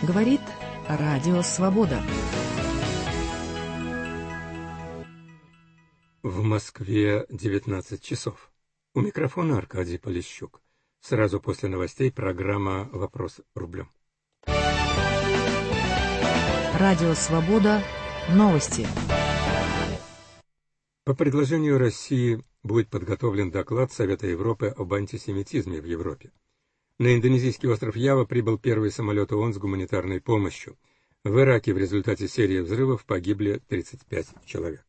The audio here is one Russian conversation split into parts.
Говорит Радио Свобода. В Москве 19 часов. У микрофона Аркадий Полищук. Сразу после новостей программа «Вопрос рублем». Радио Свобода. Новости. По предложению России будет подготовлен доклад Совета Европы об антисемитизме в Европе. На индонезийский остров Ява прибыл первый самолет ООН с гуманитарной помощью. В Ираке в результате серии взрывов погибли 35 человек.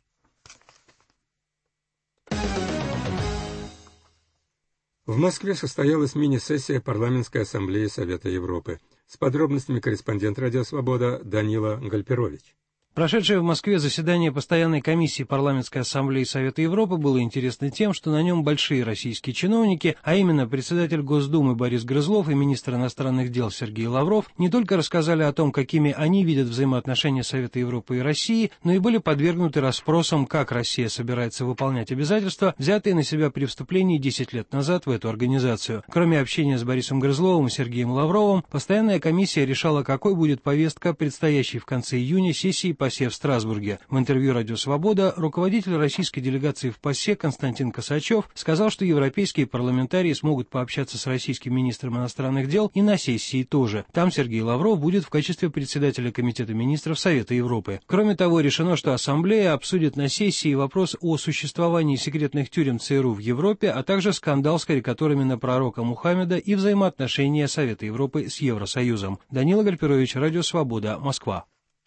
В Москве состоялась мини-сессия Парламентской ассамблеи Совета Европы. С подробностями корреспондент «Радио Свобода» Данила Гальперович. Прошедшее в Москве заседание Постоянной комиссии Парламентской ассамблеи Совета Европы было интересно тем, что на нем большие российские чиновники, а именно председатель Госдумы Борис Грызлов и министр иностранных дел Сергей Лавров, не только рассказали о том, какими они видят взаимоотношения Совета Европы и России, но и были подвергнуты расспросам, как Россия собирается выполнять обязательства, взятые на себя при вступлении 10 лет назад в эту организацию. Кроме общения с Борисом Грызловым и Сергеем Лавровым, Постоянная комиссия решала, какой будет повестка предстоящей в конце июня сессии ПАСЕ в Страсбурге. В интервью «Радио Свобода» руководитель российской делегации в ПАСЕ Константин Косачев сказал, что европейские парламентарии смогут пообщаться с российским министром иностранных дел и на сессии тоже. Там Сергей Лавров будет в качестве председателя Комитета министров Совета Европы. Кроме того, решено, что Ассамблея обсудит на сессии вопрос о существовании секретных тюрем ЦРУ в Европе, а также скандал с карикатурами на пророка Мухаммеда и взаимоотношения Совета Европы с Евросоюзом. Данила Гальперович, «Радио Свобода», Москва.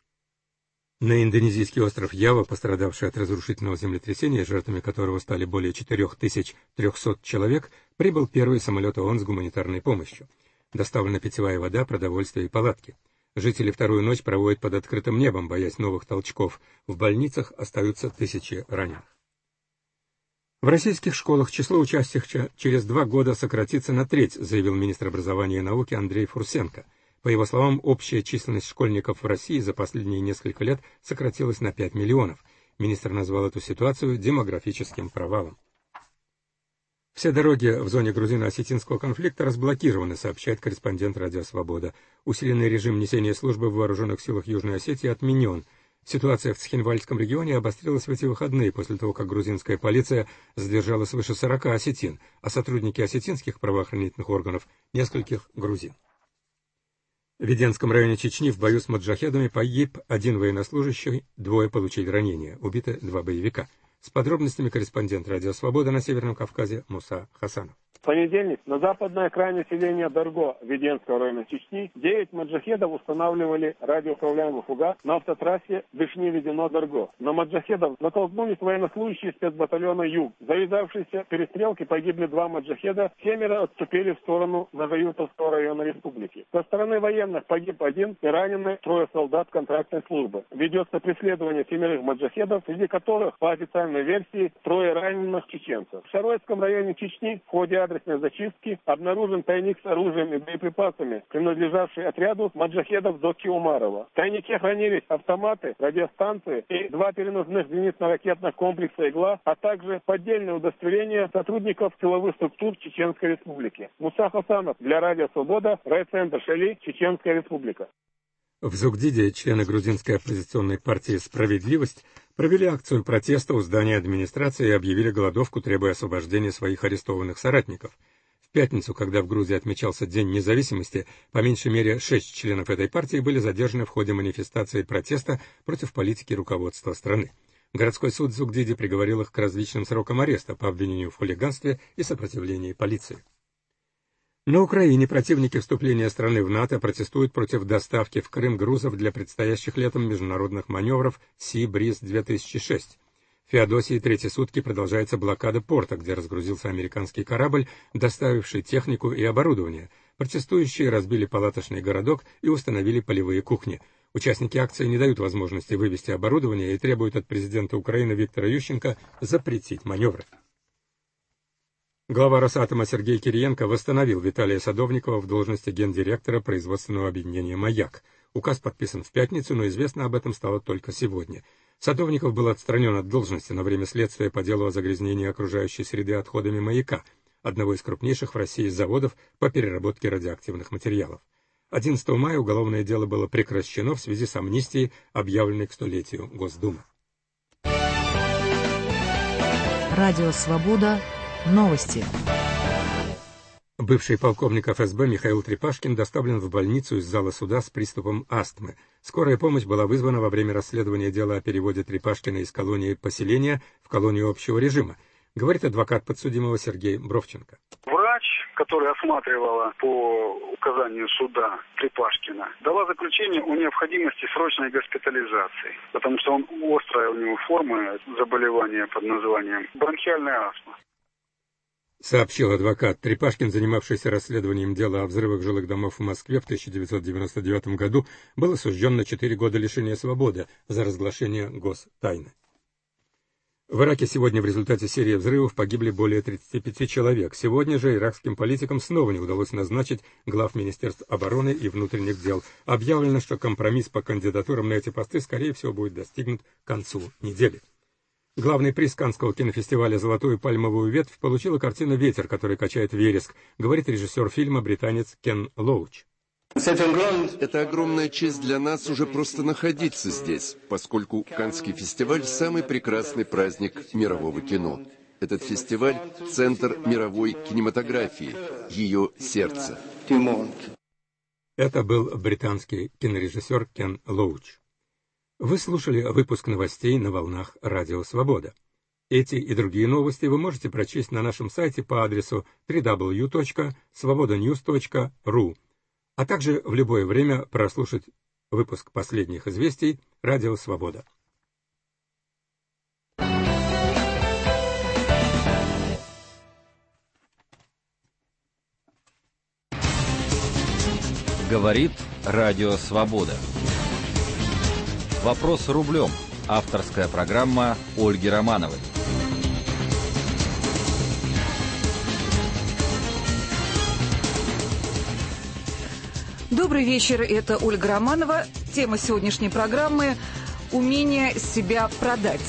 На индонезийский остров Ява, пострадавший от разрушительного землетрясения, жертвами которого стали более 4300 человек, прибыл первый самолет ООН с гуманитарной помощью. Доставлена питьевая вода, продовольствие и палатки. Жители вторую ночь проводят под открытым небом, боясь новых толчков. В больницах остаются тысячи раненых. В российских школах число учащихся через 2 года сократится на треть, заявил министр образования и науки Андрей Фурсенко. По его словам, общая численность школьников в России за последние несколько лет сократилась на 5 миллионов. Министр назвал эту ситуацию демографическим провалом. Все дороги в зоне грузино-осетинского конфликта разблокированы, сообщает корреспондент «Радио Свобода». Усиленный режим несения службы в вооруженных силах Южной Осетии отменен. Ситуация в Цхинвальском регионе обострилась в эти выходные после того, как грузинская полиция задержала свыше 40 осетин, а сотрудники осетинских правоохранительных органов – нескольких грузин. В Веденском районе Чечни в бою с маджахедами погиб 1 военнослужащий, 2 получили ранения, убиты 2 боевика. С подробностями корреспондент «Радио Свобода» на Северном Кавказе Муса Хасанов. В понедельник на западной окраине селения Дарго Веденского района Чечни 9 маджахедов устанавливали радиоуправляемый фугас на автотрассе Вышни-Ведено-Дарго. На маджахедов натолкнулись военнослужащие спецбатальона «Юг». В завязавшейся перестрелке погибли 2 маджахеда, 7 отступили в сторону Нагаютовского района республики. Со стороны военных погиб 1 и ранены 3 солдат контрактной службы. Ведется преследование 7 маджахедов, среди которых, по официальной версии, 3 раненых чеченцев. В Шаройском районе Чечни в ходе адресной зачистки обнаружен тайник с оружием и боеприпасами, принадлежавший отряду маджахедов Доки Умарова. В тайнике хранились автоматы, радиостанции и 2 переносных зенитно-ракетных комплекса «Игла», а также поддельные удостоверения сотрудников силовых структур Чеченской Республики. Муса Хасанов для «Радио Свобода», райцентр Шали, Чеченская Республика. В Зугдиде члены грузинской оппозиционной партии «Справедливость» провели акцию протеста у здания администрации и объявили голодовку, требуя освобождения своих арестованных соратников. В пятницу, когда в Грузии отмечался День независимости, по меньшей мере 6 членов этой партии были задержаны в ходе манифестации протеста против политики руководства страны. Городской суд в Зугдиде приговорил их к различным срокам ареста по обвинению в хулиганстве и сопротивлении полиции. На Украине противники вступления страны в НАТО протестуют против доставки в Крым грузов для предстоящих летом международных маневров Sea-Breeze-2006. В Феодосии 3-й сутки продолжается блокада порта, где разгрузился американский корабль, доставивший технику и оборудование. Протестующие разбили палаточный городок и установили полевые кухни. Участники акции не дают возможности вывести оборудование и требуют от президента Украины Виктора Ющенко запретить маневры. Глава Росатома Сергей Кириенко восстановил Виталия Садовникова в должности гендиректора производственного объединения «Маяк». Указ подписан в пятницу, но известно об этом стало только сегодня. Садовников был отстранен от должности на время следствия по делу о загрязнении окружающей среды отходами «Маяка», одного из крупнейших в России заводов по переработке радиоактивных материалов. 11 мая уголовное дело было прекращено в связи с амнистией, объявленной к 100-летию Госдумы. Радио «Свобода». Новости. Бывший полковник ФСБ Михаил Трепашкин доставлен в больницу из зала суда с приступом астмы. Скорая помощь была вызвана во время расследования дела о переводе Трепашкина из колонии поселения в колонию общего режима, говорит адвокат подсудимого Сергей Бровченко. Врач, которая осматривала по указанию суда Трепашкина, дала заключение о необходимости срочной госпитализации, потому что острая у него форма заболевания под названием бронхиальная астма. Сообщил адвокат. Трепашкин, занимавшийся расследованием дела о взрывах жилых домов в Москве в 1999 году, был осужден на 4 года лишения свободы за разглашение гостайны. В Ираке сегодня в результате серии взрывов погибли более 35 человек. Сегодня же иракским политикам снова не удалось назначить глав Министерств обороны и внутренних дел. Объявлено, что компромисс по кандидатурам на эти посты, скорее всего, будет достигнут к концу недели. Главный приз Каннского кинофестиваля «Золотую пальмовую ветвь» получила картина «Ветер, который качает вереск», говорит режиссер фильма британец Кен Лоуч. Это огромная честь для нас уже просто находиться здесь, поскольку Каннский фестиваль – самый прекрасный праздник мирового кино. Этот фестиваль – центр мировой кинематографии, ее сердце. Это был британский кинорежиссер Кен Лоуч. Вы слушали выпуск новостей на волнах Радио Свобода. Эти и другие новости вы можете прочесть на нашем сайте по адресу www.svobodanews.ru, а также в любое время прослушать выпуск последних известий Радио Свобода. Говорит Радио Свобода. Вопрос рублем. Авторская программа Ольги Романовой. Добрый вечер, это Ольга Романова. Тема сегодняшней программы – умение себя продать.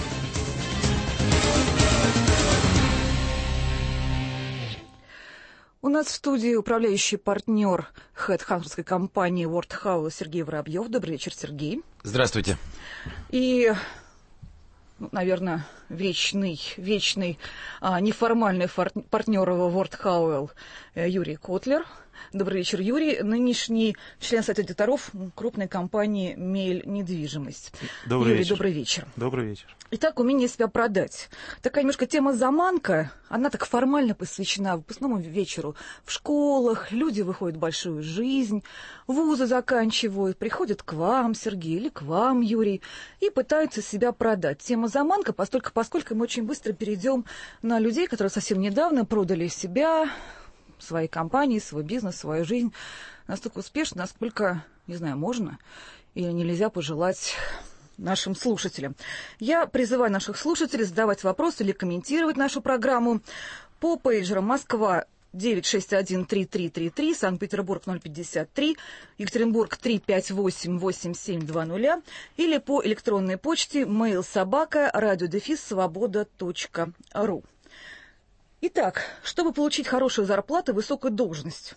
У нас в студии управляющий партнер хедхантерской компании WorldHouse Сергей Воробьев. Добрый вечер, Сергей. Здравствуйте. И, наверное, вечный неформальный партнер WorldHouse Юрий Котлер. Добрый вечер, Юрий. Нынешний член совета директоров крупной компании «Мель недвижимость». Добрый вечер. Добрый вечер. Добрый вечер. Итак, умение себя продать. Такая немножко тема заманка, она так формально посвящена выпускному вечеру. В школах люди выходят в большую жизнь, вузы заканчивают, приходят к вам, Сергей, или к вам, Юрий, и пытаются себя продать. Тема заманка, поскольку мы очень быстро перейдем на людей, которые совсем недавно продали себя, своей компании, свой бизнес, свою жизнь настолько успешно, насколько, не знаю, можно или нельзя пожелать нашим слушателям. Я призываю наших слушателей задавать вопросы или комментировать нашу программу по пейджерам Москва 961-3333, Санкт-Петербург 053, Екатеринбург 358-8720 или по электронной почте mail@radio-svoboda.ru. Итак, чтобы получить хорошую зарплату и высокую должность,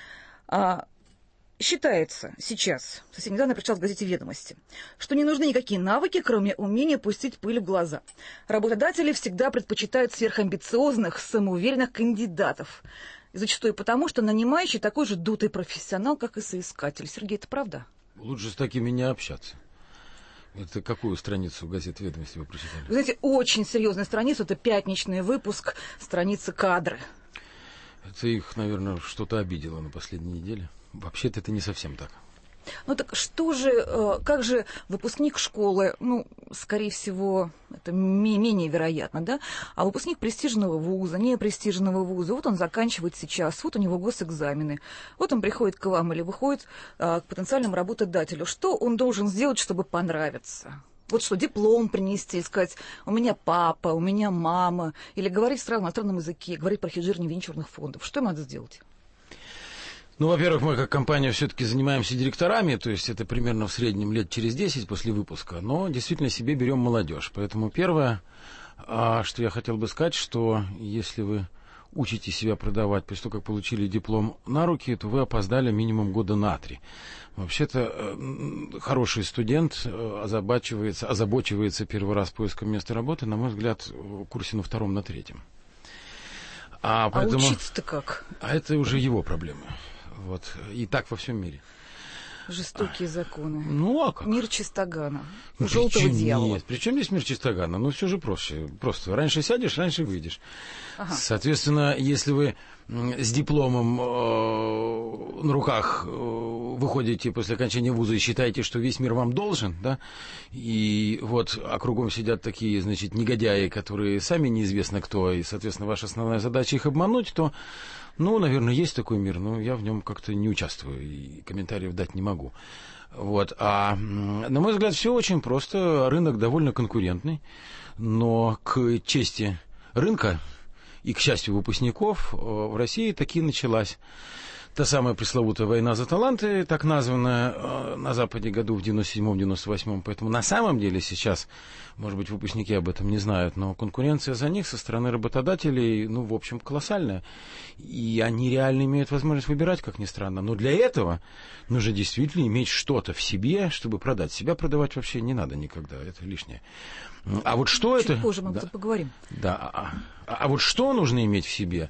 считается сейчас, совсем недавно прочитал в газете «Ведомости», что не нужны никакие навыки, кроме умения пустить пыль в глаза. Работодатели всегда предпочитают сверхамбициозных, самоуверенных кандидатов. И зачастую потому, что нанимающий такой же дутый профессионал, как и соискатель. Сергей, это правда? Лучше с такими не общаться. Это какую страницу газеты «Ведомости» вы прочитали? Вы знаете, очень серьезная страница, это пятничный выпуск, страница «Кадры». Это их, наверное, что-то обидело на последней неделе. Вообще-то это не совсем так. Ну так что же, как же выпускник школы, скорее всего, это менее вероятно, да? А выпускник престижного вуза, непрестижного вуза, вот он заканчивает сейчас, вот у него госэкзамены, вот он приходит к вам или выходит к потенциальному работодателю. Что он должен сделать, чтобы понравиться? Вот что, диплом принести, сказать, у меня папа, у меня мама, или говорить сразу на иностранном языке, говорить про хеджирование венчурных фондов. Что им надо сделать? Во-первых, мы как компания все-таки занимаемся директорами, то есть это примерно в среднем лет через 10 после выпуска, но действительно себе берем молодежь. Поэтому первое, что я хотел бы сказать, что если вы учите себя продавать после того, как получили диплом на руки, то вы опоздали минимум года на 3. Вообще-то хороший студент озабочивается первый раз поиском места работы, на мой взгляд, в курсе на 2-м, на 3-м. Поэтому, учиться-то как? А это уже его проблемы. Вот. И так во всем мире. Жестокие законы. Ну, а как? Мир чистогана. Желтого дьявола. Нет, причем здесь мир чистогана? Ну, все же проще. Просто раньше сядешь, раньше выйдешь. Ага. Соответственно, если вы с дипломом на руках выходите после окончания вуза и считаете, что весь мир вам должен, да, и вот кругом сидят такие, значит, негодяи, которые сами неизвестно кто, и, соответственно, ваша основная задача их обмануть, то, ну, наверное, есть такой мир, но я в нем как-то не участвую и комментариев дать не могу. Вот. На мой взгляд, все очень просто. Рынок довольно конкурентный, но к чести рынка и к счастью выпускников в России таки началась та самая пресловутая война за таланты, так названная на Западе году в 97-98. Поэтому на самом деле сейчас, может быть, выпускники об этом не знают, но конкуренция за них со стороны работодателей, ну, в общем, колоссальная. И они реально имеют возможность выбирать, как ни странно. Но для этого нужно действительно иметь что-то в себе, чтобы продать. Себя продавать вообще не надо никогда, это лишнее. А вот что Чуть это... позже мы поговорим. Да. А вот что нужно иметь в себе?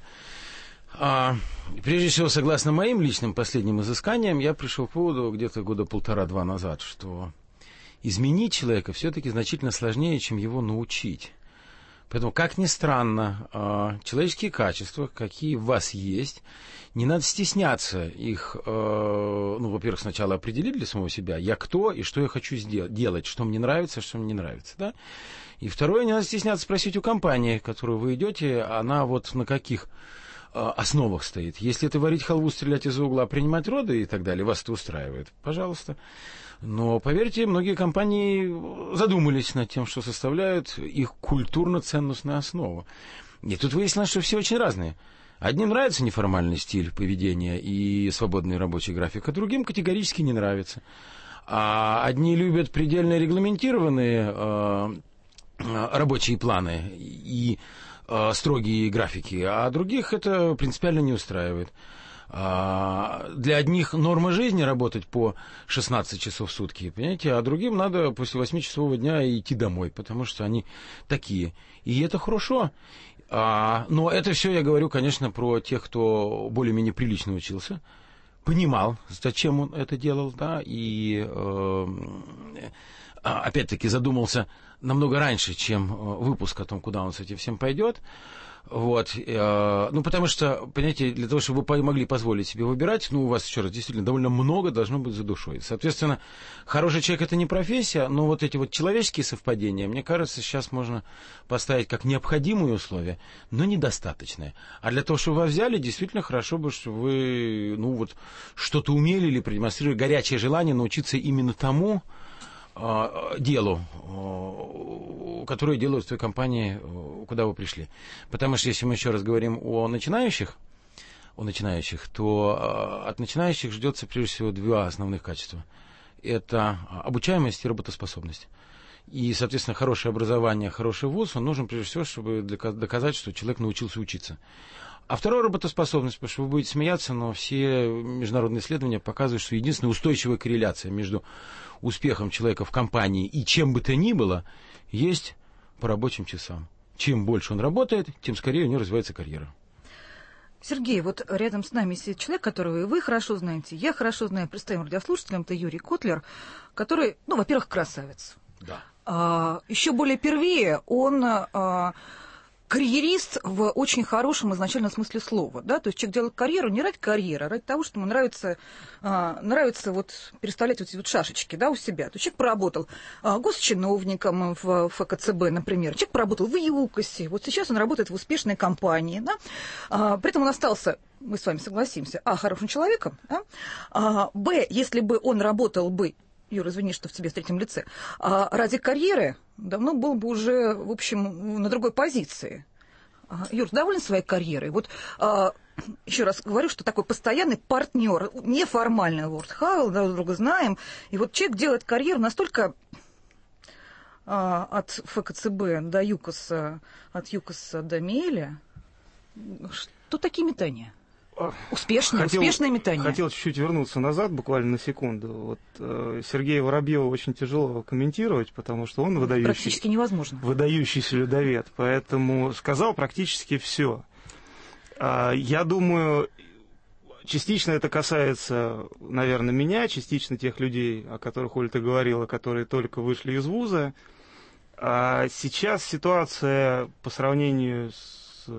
Прежде всего, согласно моим личным последним изысканиям, я пришел к выводу где-то года 1,5-2 назад, что изменить человека все-таки значительно сложнее, чем его научить. Поэтому, как ни странно, человеческие качества, какие в вас есть, не надо стесняться их, ну, во-первых, сначала определить для самого себя, я кто и что я хочу делать, что мне нравится, что мне не нравится, да? И второе, не надо стесняться спросить у компании, в которую вы идете, она вот на каких основах стоит. Если это варить халву, стрелять из угла, принимать роды и так далее, вас это устраивает, пожалуйста. Но, поверьте, многие компании задумались над тем, что составляют их культурно-ценностную основу. И тут выяснилось, что все очень разные. Одним нравится неформальный стиль поведения и свободный рабочий график, а другим категорически не нравится. А одни любят предельно регламентированные рабочие планы и строгие графики, а других это принципиально не устраивает. Для одних норма жизни работать по 16 часов в сутки, понимаете, а другим надо после 8-часового дня идти домой, потому что они такие. И это хорошо. Но это все я говорю, конечно, про тех, кто более-менее прилично учился, понимал, зачем он это делал, да, и опять-таки задумался намного раньше, чем выпуск о том, куда он с этим всем пойдет. Вот. Ну, потому что, понимаете, для того, чтобы вы могли позволить себе выбирать, ну, у вас, еще раз, действительно, довольно много должно быть за душой. Соответственно, хороший человек – это не профессия, но вот эти вот человеческие совпадения, мне кажется, сейчас можно поставить как необходимые условия, но недостаточные. А для того, чтобы вас взяли, действительно хорошо бы, чтобы вы, ну, вот, что-то умели или продемонстрировали горячее желание научиться именно тому делу, которое делают в той компании, куда вы пришли. Потому что если мы еще раз говорим о начинающих, то от начинающих ждется прежде всего 2 основных качества. Это обучаемость и работоспособность. И, соответственно, хорошее образование, хороший вуз, он нужен прежде всего, чтобы доказать, что человек научился учиться. А второе — работоспособность, потому что вы будете смеяться, но все международные исследования показывают, что единственная устойчивая корреляция между успехом человека в компании и чем бы то ни было есть по рабочим часам. Чем больше он работает, тем скорее у него развивается карьера. Сергей, вот рядом с нами сидит человек, которого вы хорошо знаете, я хорошо знаю, представим радиослушателям, это Юрий Котлер, который, ну, во-первых, красавец. Да. Еще более первее, он карьерист в очень хорошем изначальном смысле слова, да, то есть человек делает карьеру не ради карьеры, а ради того, что ему нравится вот переставлять вот эти вот шашечки, да, у себя. То есть человек поработал госчиновником в ФКЦБ, например, человек поработал в ЮКОСе, вот сейчас он работает в успешной компании, да, при этом он остался, мы с вами согласимся, хорошим человеком, да, если бы он работал бы, Юра, извини, что в тебе в третьем лице, ради карьеры давно был бы уже, в общем, на другой позиции. Юр, доволен своей карьерой? Вот еще раз говорю, что такой постоянный партнер, неформальный Лорд Хавелл, друг друга знаем, и вот человек делает карьеру настолько от ФКЦБ до ЮКОСа, от ЮКОСа до Меля, Тут такие метания. Успешные метания. Хотел чуть-чуть вернуться назад, буквально на секунду. Вот Сергея Воробьева очень тяжело комментировать, потому что он практически невозможно. Выдающийся людовед, поэтому сказал практически все. Я думаю, частично это касается, наверное, меня, частично тех людей, о которых, Оль, ты говорила, которые только вышли из вуза. А сейчас ситуация по сравнению с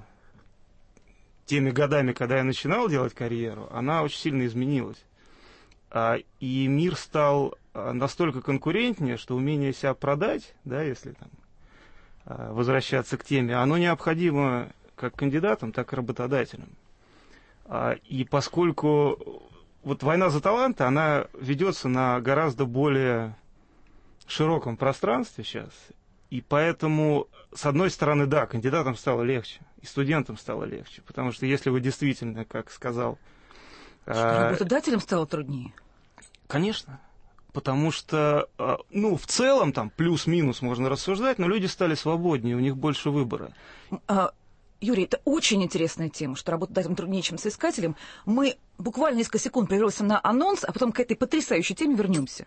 теми годами, когда я начинал делать карьеру, она очень сильно изменилась. И мир стал настолько конкурентнее, что умение себя продать, да, если там возвращаться к теме, оно необходимо как кандидатам, так и работодателям. И поскольку вот война за таланты, она ведется на гораздо более широком пространстве сейчас, и поэтому, с одной стороны, да, кандидатам стало легче, и студентам стало легче, потому что если вы действительно, как сказал... Что работодателям стало труднее? Конечно, потому что, ну, в целом, там, плюс-минус можно рассуждать, но люди стали свободнее, у них больше выбора. Юрий, это очень интересная тема, что работодателям труднее, чем соискателям. Мы буквально несколько секунд прервемся на анонс, а потом к этой потрясающей теме вернемся.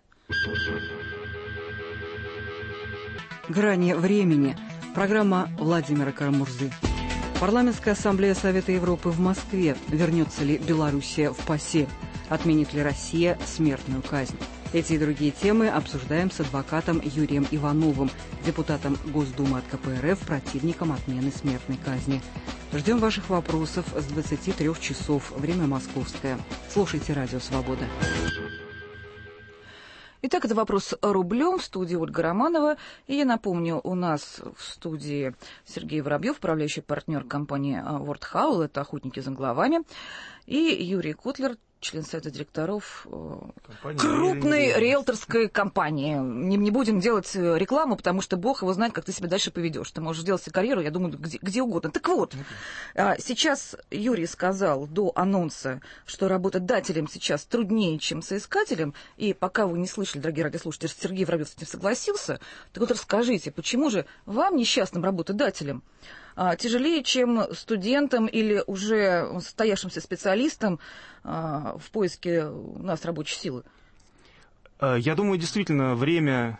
«Грани времени». Программа Владимира Карамурзы. Парламентская ассамблея Совета Европы в Москве. Вернется ли Белоруссия в ПАСЕ? Отменит ли Россия смертную казнь? Эти и другие темы обсуждаем с адвокатом Юрием Ивановым, депутатом Госдумы от КПРФ, противником отмены смертной казни. Ждем ваших вопросов с 23 часов. Время московское. Слушайте «Радио Свобода». Итак, это «Вопрос рублем» в студии Ольга Романова. И я напомню, у нас в студии Сергей Воробьев, управляющий партнер компании World Howl, это «Охотники за головами», и Юрий Котлер, член совета директоров крупной риэлторской компании. Не будем делать рекламу, потому что Бог его знает, как ты себя дальше поведешь. Ты можешь делать карьеру, я думаю, где угодно. Так вот, сейчас Юрий сказал до анонса, что работодателям сейчас труднее, чем соискателям. И пока вы не слышали, дорогие радиослушатели, что Сергей Воробьев с этим согласился, так вот расскажите, почему же вам, несчастным работодателям, тяжелее, чем студентам или уже состоявшимся специалистам в поиске у нас рабочей силы? Я думаю, действительно, время...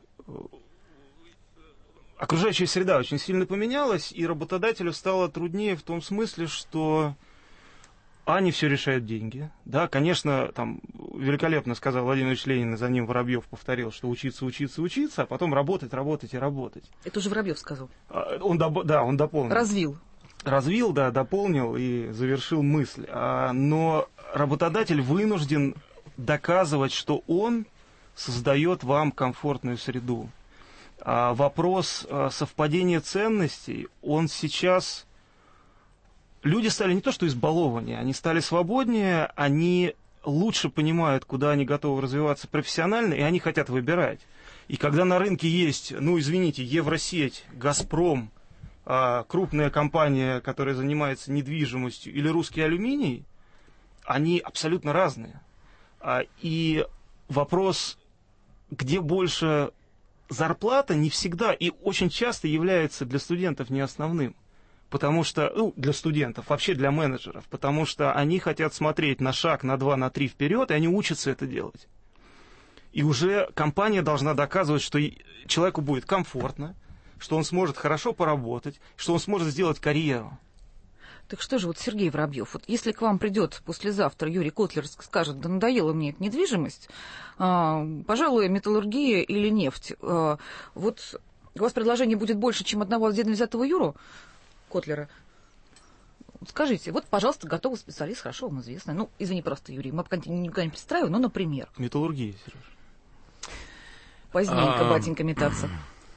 Окружающая среда очень сильно поменялась, и работодателю стало труднее в том смысле, что не все решают деньги. Да, конечно, там великолепно сказал Владимир Ильич Ленин, и за ним Воробьев повторил, что учиться, учиться, учиться, а потом работать, работать и работать. Это уже Воробьев сказал. Он дополнил. Развил, да, дополнил и завершил мысль. Но работодатель вынужден доказывать, что он создает вам комфортную среду. Вопрос совпадения ценностей, он сейчас... Люди стали не то что избалованнее, они стали свободнее, они лучше понимают, куда они готовы развиваться профессионально, и они хотят выбирать. И когда на рынке есть, Евросеть, Газпром, крупная компания, которая занимается недвижимостью, или русский алюминий, они абсолютно разные. И вопрос, где больше зарплата, не всегда и очень часто является для студентов не основным. Потому что, для студентов, вообще для менеджеров, потому что они хотят смотреть на шаг, на 2, на 3 вперед, и они учатся это делать. И уже компания должна доказывать, что человеку будет комфортно, что он сможет хорошо поработать, что он сможет сделать карьеру. Так что же, Сергей Воробьев, если к вам придет послезавтра Юрий Котлер, скажет, да надоела мне эта недвижимость, пожалуй, металлургия или нефть, у вас предложение будет больше, чем одного отдельно взятого Юру Котлера. Скажите, пожалуйста, готовый специалист, хорошо вам известный. Извини просто, Юрий, мы пока никуда не пристраиваем, но, например. Металлургия, Сереж. Поздненько, батенька, метаться.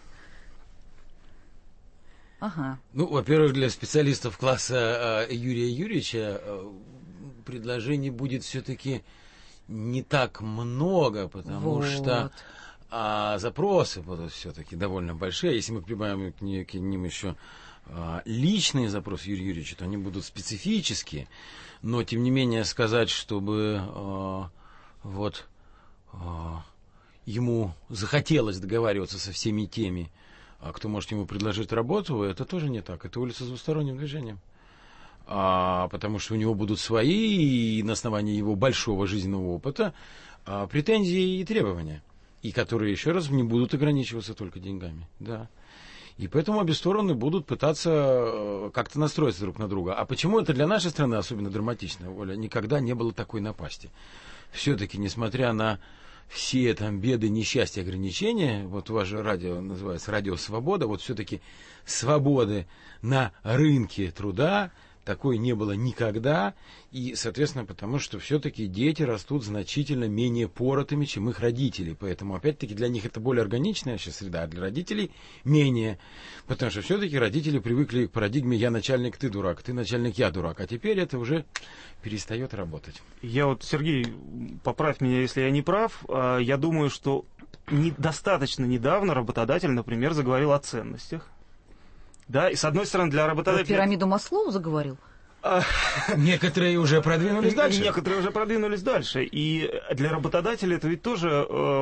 Ага. Во-первых, для специалистов класса Юрия Юрьевича предложений будет все-таки не так много, потому что запросы будут все-таки довольно большие. Если мы прибавим к ним еще личные запросы Юрия Юрьевича, то они будут специфические, но тем не менее сказать, чтобы ему захотелось договариваться со всеми теми, кто может ему предложить работу, это тоже не так. Это улица с двусторонним движением. потому что у него будут свои, и на основании его большого жизненного опыта, претензии и требования, и которые, еще раз, не будут ограничиваться только деньгами. Да. И поэтому обе стороны будут пытаться как-то настроиться друг на друга. А почему это для нашей страны особенно драматично, Оля? Никогда не было такой напасти. Все-таки, несмотря на все там беды, несчастья, ограничения, вот ваше радио называется «Радио Свобода», вот все-таки свободы на рынке труда такой не было никогда, и, соответственно, потому что все-таки дети растут значительно менее поротыми, чем их родители. Поэтому, опять-таки, для них это более органичная сейчас среда, а для родителей менее. Потому что все-таки родители привыкли к парадигме «я начальник, ты дурак», «ты начальник, я дурак». А теперь это уже перестает работать. Я вот, Сергей, поправь меня, если я не прав, я думаю, что достаточно недавно работодатель, например, заговорил о ценностях. Да, и с одной стороны, для работодателя... Пирамиду Маслоу заговорил? Некоторые уже продвинулись дальше. Некоторые уже продвинулись дальше. И для работодателя это ведь тоже,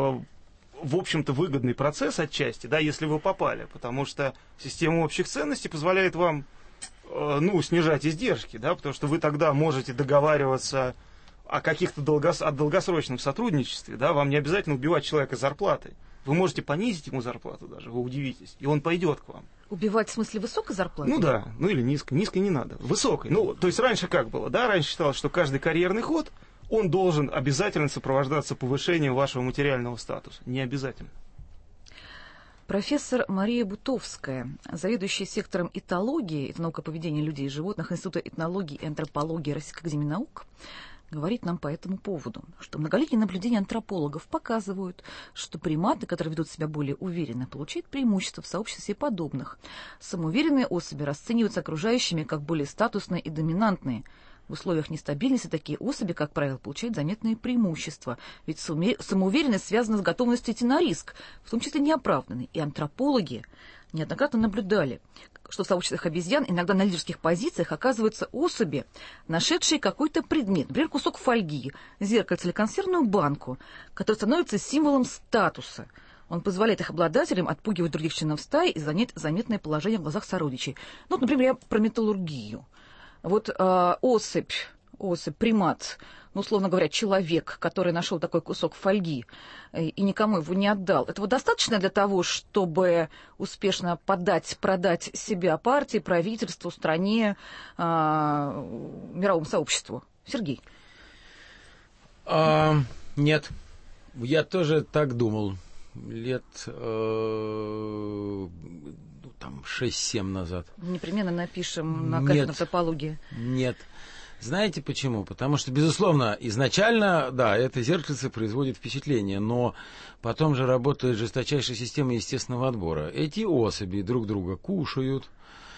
в общем-то, выгодный процесс отчасти, да, если вы попали. Потому что система общих ценностей позволяет вам, снижать издержки, да, потому что вы тогда можете договариваться о каких-то долгосрочном сотрудничестве, да, вам не обязательно убивать человека зарплатой. Вы можете понизить ему зарплату даже, вы удивитесь, и он пойдет к вам. Убивать в смысле высокой зарплаты? Ну да, или низкой. Низкой не надо. Высокой. То есть раньше как было? Да, раньше считалось, что каждый карьерный ход, он должен обязательно сопровождаться повышением вашего материального статуса. Не обязательно. Профессор Мария Бутовская, заведующая сектором этологии, это наука поведения людей и животных, Института этнологии и антропологии Российской академии наук, говорит нам по этому поводу, что многолетние наблюдения антропологов показывают, что приматы, которые ведут себя более уверенно, получают преимущество в сообществе себе подобных. Самоуверенные особи расцениваются окружающими как более статусные и доминантные. В условиях нестабильности такие особи, как правило, получают заметные преимущества, ведь самоуверенность связана с готовностью идти на риск, в том числе неоправданный. И антропологи неоднократно наблюдали, что в сообществах обезьян иногда на лидерских позициях оказываются особи, нашедшие какой-то предмет, например, кусок фольги, зеркальце или консервную банку, который становится символом статуса. Он позволяет их обладателям отпугивать других членов стаи и занять заметное положение в глазах сородичей. Например, про металлургию. Вот особь, примат, условно говоря, человек, который нашел такой кусок фольги и никому его не отдал, этого достаточно для того, чтобы успешно продать себя партии, правительству, стране, мировому сообществу? Сергей? Нет. Я тоже так думал. Лет 6-7 назад. Непременно напишем на кафедре антропологии. Нет. Знаете почему? Потому что, безусловно, изначально, да, это зеркальце производит впечатление, но потом же работает жесточайшая система естественного отбора. Эти особи друг друга кушают,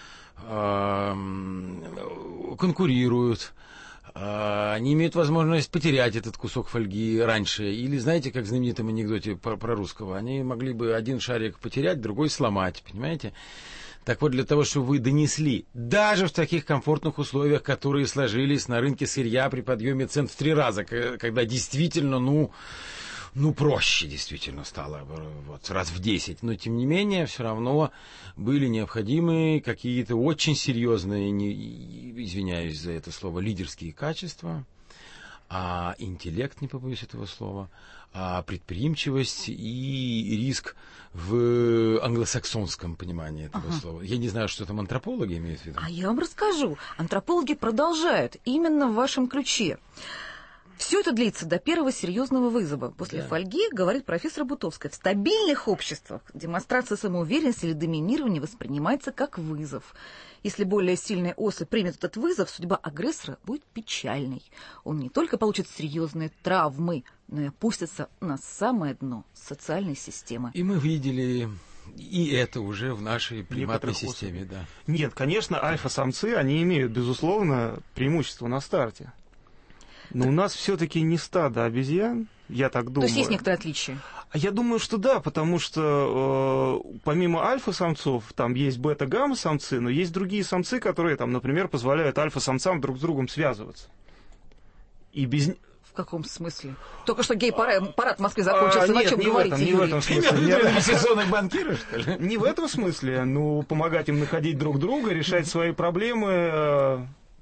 конкурируют, они имеют возможность потерять этот кусок фольги раньше. Или, знаете, как в знаменитом анекдоте про русского, они могли бы один шарик потерять, другой сломать, понимаете? Так вот, для того, чтобы вы донесли, даже в таких комфортных условиях, которые сложились на рынке сырья при подъеме цен в 3 раза, когда действительно, проще действительно стало, раз в 10. Но, тем не менее, все равно были необходимы какие-то очень серьезные, извиняюсь за это слово, лидерские качества, интеллект, не побоюсь этого слова, предприимчивость и риск в англосаксонском понимании этого слова. Я не знаю, что там антропологи имеют в виду. А я вам расскажу. Антропологи продолжают именно в вашем ключе. Все это длится до первого серьезного вызова. После фольги, говорит профессор Бутовская, в стабильных обществах демонстрация самоуверенности или доминирования воспринимается как вызов. Если более сильная особь примет этот вызов, судьба агрессора будет печальной. Он не только получит серьезные травмы, но и опустится на самое дно социальной системы. И мы видели и это уже в нашей приматной системе. Да. Нет, конечно, альфа-самцы, они имеют, безусловно, преимущество на старте. Но у нас все-таки не стадо обезьян, я так думаю. То есть есть некоторые отличия? Я думаю, что да, потому что помимо альфа-самцов, там есть бета-гамма-самцы, но есть другие самцы, которые, там, например, позволяют альфа-самцам друг с другом связываться. И без... В каком смысле? Только что гей-парад в Москве закончился. О чем говорите, не в этом смысле. Сезонных банкиров, что ли? Не в этом смысле. Помогать им находить друг друга, решать свои проблемы...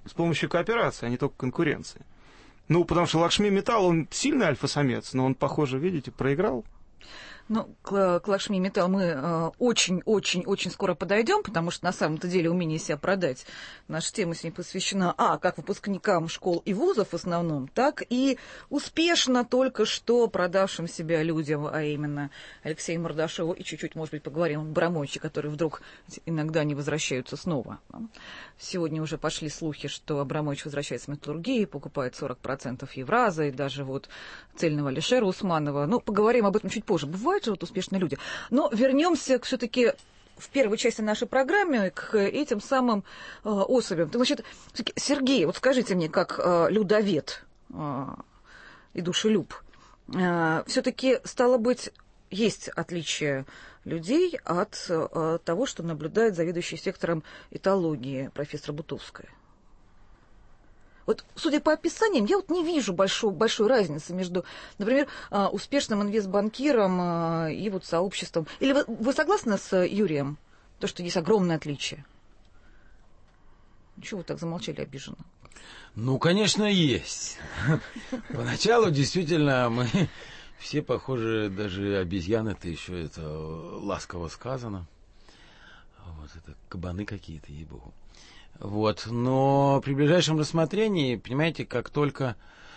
с помощью кооперации, а не только конкуренции. Ну, потому что Лакшми Металл, он сильный альфа-самец, но он, похоже, видите, проиграл. Ну, к Лакшми Металл мы очень-очень-очень скоро подойдем, потому что на самом-то деле умение себя продать. Наша тема сегодня посвящена как выпускникам школ и вузов в основном, так и успешно только что продавшим себя людям, а именно Алексею Мордашову и чуть-чуть, может быть, поговорим о Абрамовиче, которые вдруг иногда не возвращаются снова. Сегодня уже пошли слухи, что Абрамович возвращается в металлургию, покупает 40% Евраза и даже вот цельного Алишера Усманова. Ну, поговорим об этом чуть позже. Бывают же вот успешные люди. Но вернемся все-таки в первой части нашей программы к этим самым особям. Значит, Сергей, вот скажите мне, как людовед и душелюб, все-таки, стало быть, есть отличие людей от того, что наблюдает заведующий сектором этологии профессор Бутовская. Вот, судя по описаниям, я вот не вижу большой разницы между, например, успешным инвестбанкиром и вот сообществом. Или вы согласны с Юрием, то, что есть огромное отличие? Чего вы так замолчали обиженно? Ну, конечно, есть. Поначалу действительно мы все похожи, даже обезьяны-то еще это ласково сказано. Вот это кабаны какие-то, ей-богу. Вот, но при ближайшем рассмотрении, понимаете, как только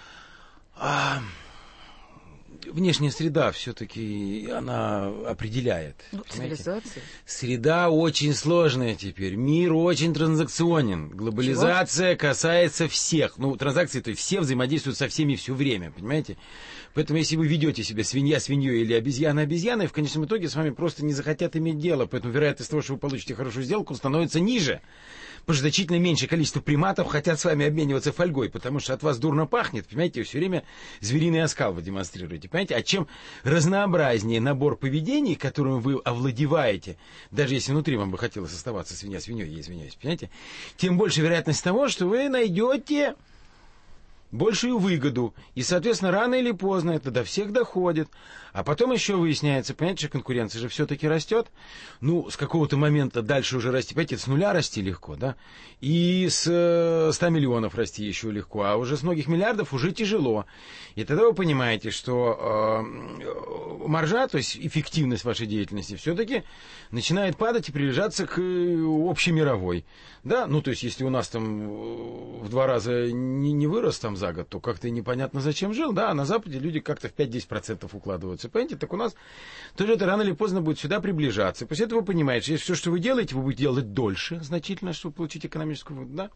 внешняя среда все-таки она определяет. Ну, цивилизация. Среда очень сложная теперь, мир очень транзакционен, глобализация касается всех. Ну, транзакции, то есть все взаимодействуют со всеми все время, понимаете? Поэтому, если вы ведете себя свинья свиньей или обезьяна обезьяной, в конечном итоге с вами просто не захотят иметь дело. Поэтому вероятность того, что вы получите хорошую сделку, становится ниже. Потому что значительно меньшее количество приматов хотят с вами обмениваться фольгой, потому что от вас дурно пахнет, понимаете, все время звериный оскал вы демонстрируете, понимаете? А чем разнообразнее набор поведений, которым вы овладеваете, даже если внутри вам бы хотелось оставаться свинья свиньей, я извиняюсь, понимаете, тем больше вероятность того, что вы найдете большую выгоду. И, соответственно, рано или поздно это до всех доходит. А потом еще выясняется, понимаете, что конкуренция же все-таки растет. Ну, с какого-то момента дальше уже расти. Понимаете, с нуля расти легко, да? И с 100 миллионов расти еще легко. А уже с многих миллиардов уже тяжело. И тогда вы понимаете, что маржа, то есть эффективность вашей деятельности, все-таки начинает падать и приближаться к общемировой. Да? Ну, то есть, если у нас там в 2 раза не вырос там за год, то как-то непонятно зачем жил, да, а на Западе люди как-то в 5-10% укладываются, понимаете, так у нас тоже это рано или поздно будет сюда приближаться. После этого вы понимаете, если все, что вы делаете, вы будете делать дольше значительно, чтобы получить экономическую выгоду, да,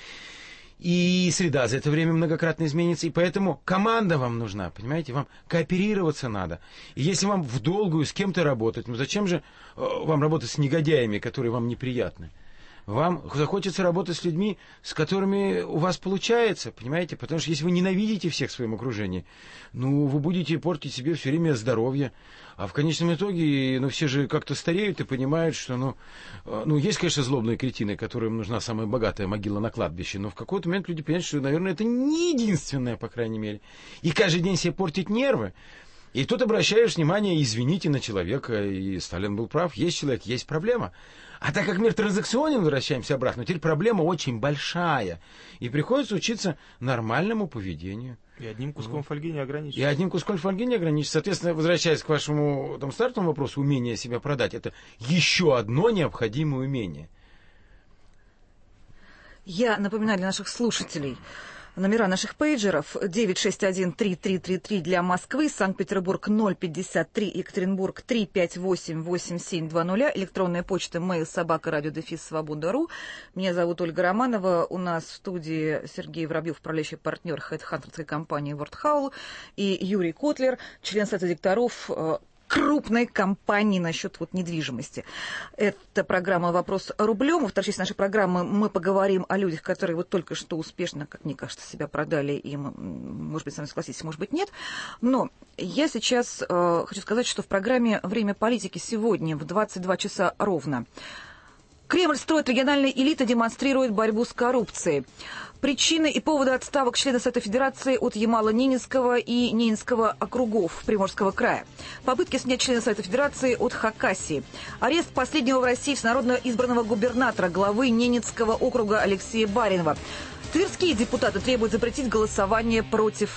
и среда за это время многократно изменится, и поэтому команда вам нужна, понимаете, вам кооперироваться надо. И если вам в долгую с кем-то работать, ну зачем же вам работать с негодяями, которые вам неприятны? Вам захочется работать с людьми, с которыми у вас получается, понимаете? Потому что если вы ненавидите всех в своем окружении, ну, вы будете портить себе все время здоровье. А в конечном итоге, ну, все же как-то стареют и понимают, что, ну, есть, конечно, злобные кретины, которым нужна самая богатая могила на кладбище, но в какой-то момент люди понимают, что, наверное, это не единственное, по крайней мере. И каждый день себе портить нервы. И тут обращаешь внимание, извините, на человека, и Сталин был прав, есть человек, есть проблема. А так как мир транзакционен, возвращаемся обратно, теперь проблема очень большая. И приходится учиться нормальному поведению. И одним куском фольги не ограничиться. И одним куском фольги не ограничиться. Соответственно, возвращаясь к вашему там, стартовому вопросу, умение себя продать, это еще одно необходимое умение. Я напоминаю для наших слушателей номера наших пейджеров 961-3333 для Москвы, Санкт-Петербург 053, Екатеринбург 358-8720, электронная почта mail@radio-свобода.ру. Меня зовут Ольга Романова. У нас в студии Сергей Воробьев, управляющий партнер хедхантерской компании World Howl, и Юрий Котлер, член совета директоров крупной компании насчет вот недвижимости. Это программа «Вопрос рублем». Во второй части нашей программы мы поговорим о людях, которые вот только что успешно, как мне кажется, себя продали. И, может быть, с вами согласитесь, может быть, нет. Но я сейчас хочу сказать, что в программе «Время политики» сегодня в 22 часа ровно Кремль строит региональные элиты, демонстрирует борьбу с коррупцией. Причины и поводы отставок члена Совета Федерации от Ямало-Ненецкого и Ненецкого округов Приморского края. Попытки снять члена Совета Федерации от Хакасии. Арест последнего в России всенародно избранного губернатора, главы Ненецкого округа Алексея Баринова. Тверские депутаты требуют запретить голосование против.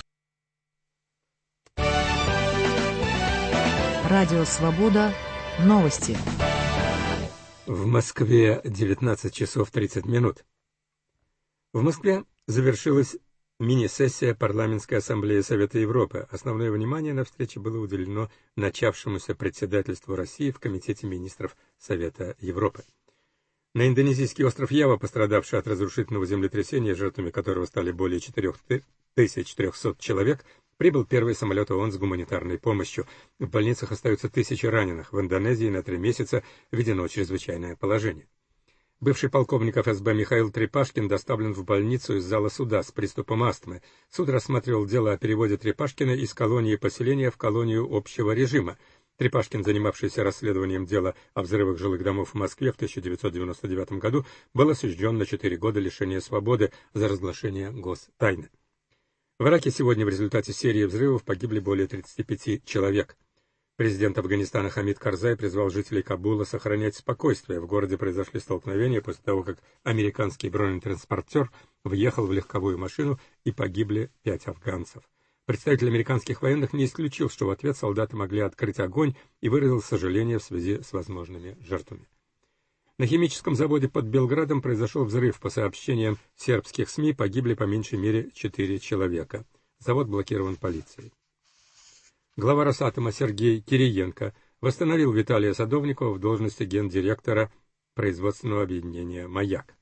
Радио «Свобода». Новости. В Москве 19 часов 30 минут. В Москве завершилась мини-сессия Парламентской ассамблеи Совета Европы. Основное внимание на встрече было уделено начавшемуся председательству России в Комитете министров Совета Европы. На индонезийский остров Ява, пострадавший от разрушительного землетрясения, жертвами которого стали более 4300 человек, прибыл первый самолет ООН с гуманитарной помощью. В больницах остаются тысячи раненых. В Индонезии на 3 месяца введено чрезвычайное положение. Бывший полковник ФСБ Михаил Трепашкин доставлен в больницу из зала суда с приступом астмы. Суд рассматривал дело о переводе Трепашкина из колонии поселения в колонию общего режима. Трепашкин, занимавшийся расследованием дела о взрывах жилых домов в Москве в 1999 году, был осужден на 4 года лишения свободы за разглашение гостайны. В Ираке сегодня в результате серии взрывов погибли более 35 человек. Президент Афганистана Хамид Карзай призвал жителей Кабула сохранять спокойствие. В городе произошли столкновения после того, как американский бронетранспортер въехал в легковую машину и погибли 5 афганцев. Представитель американских военных не исключил, что в ответ солдаты могли открыть огонь, и выразил сожаление в связи с возможными жертвами. На химическом заводе под Белградом произошел взрыв. По сообщениям сербских СМИ, погибли по меньшей мере 4 человека. Завод блокирован полицией. Глава Росатома Сергей Кириенко восстановил Виталия Садовникова в должности гендиректора производственного объединения «Маяк».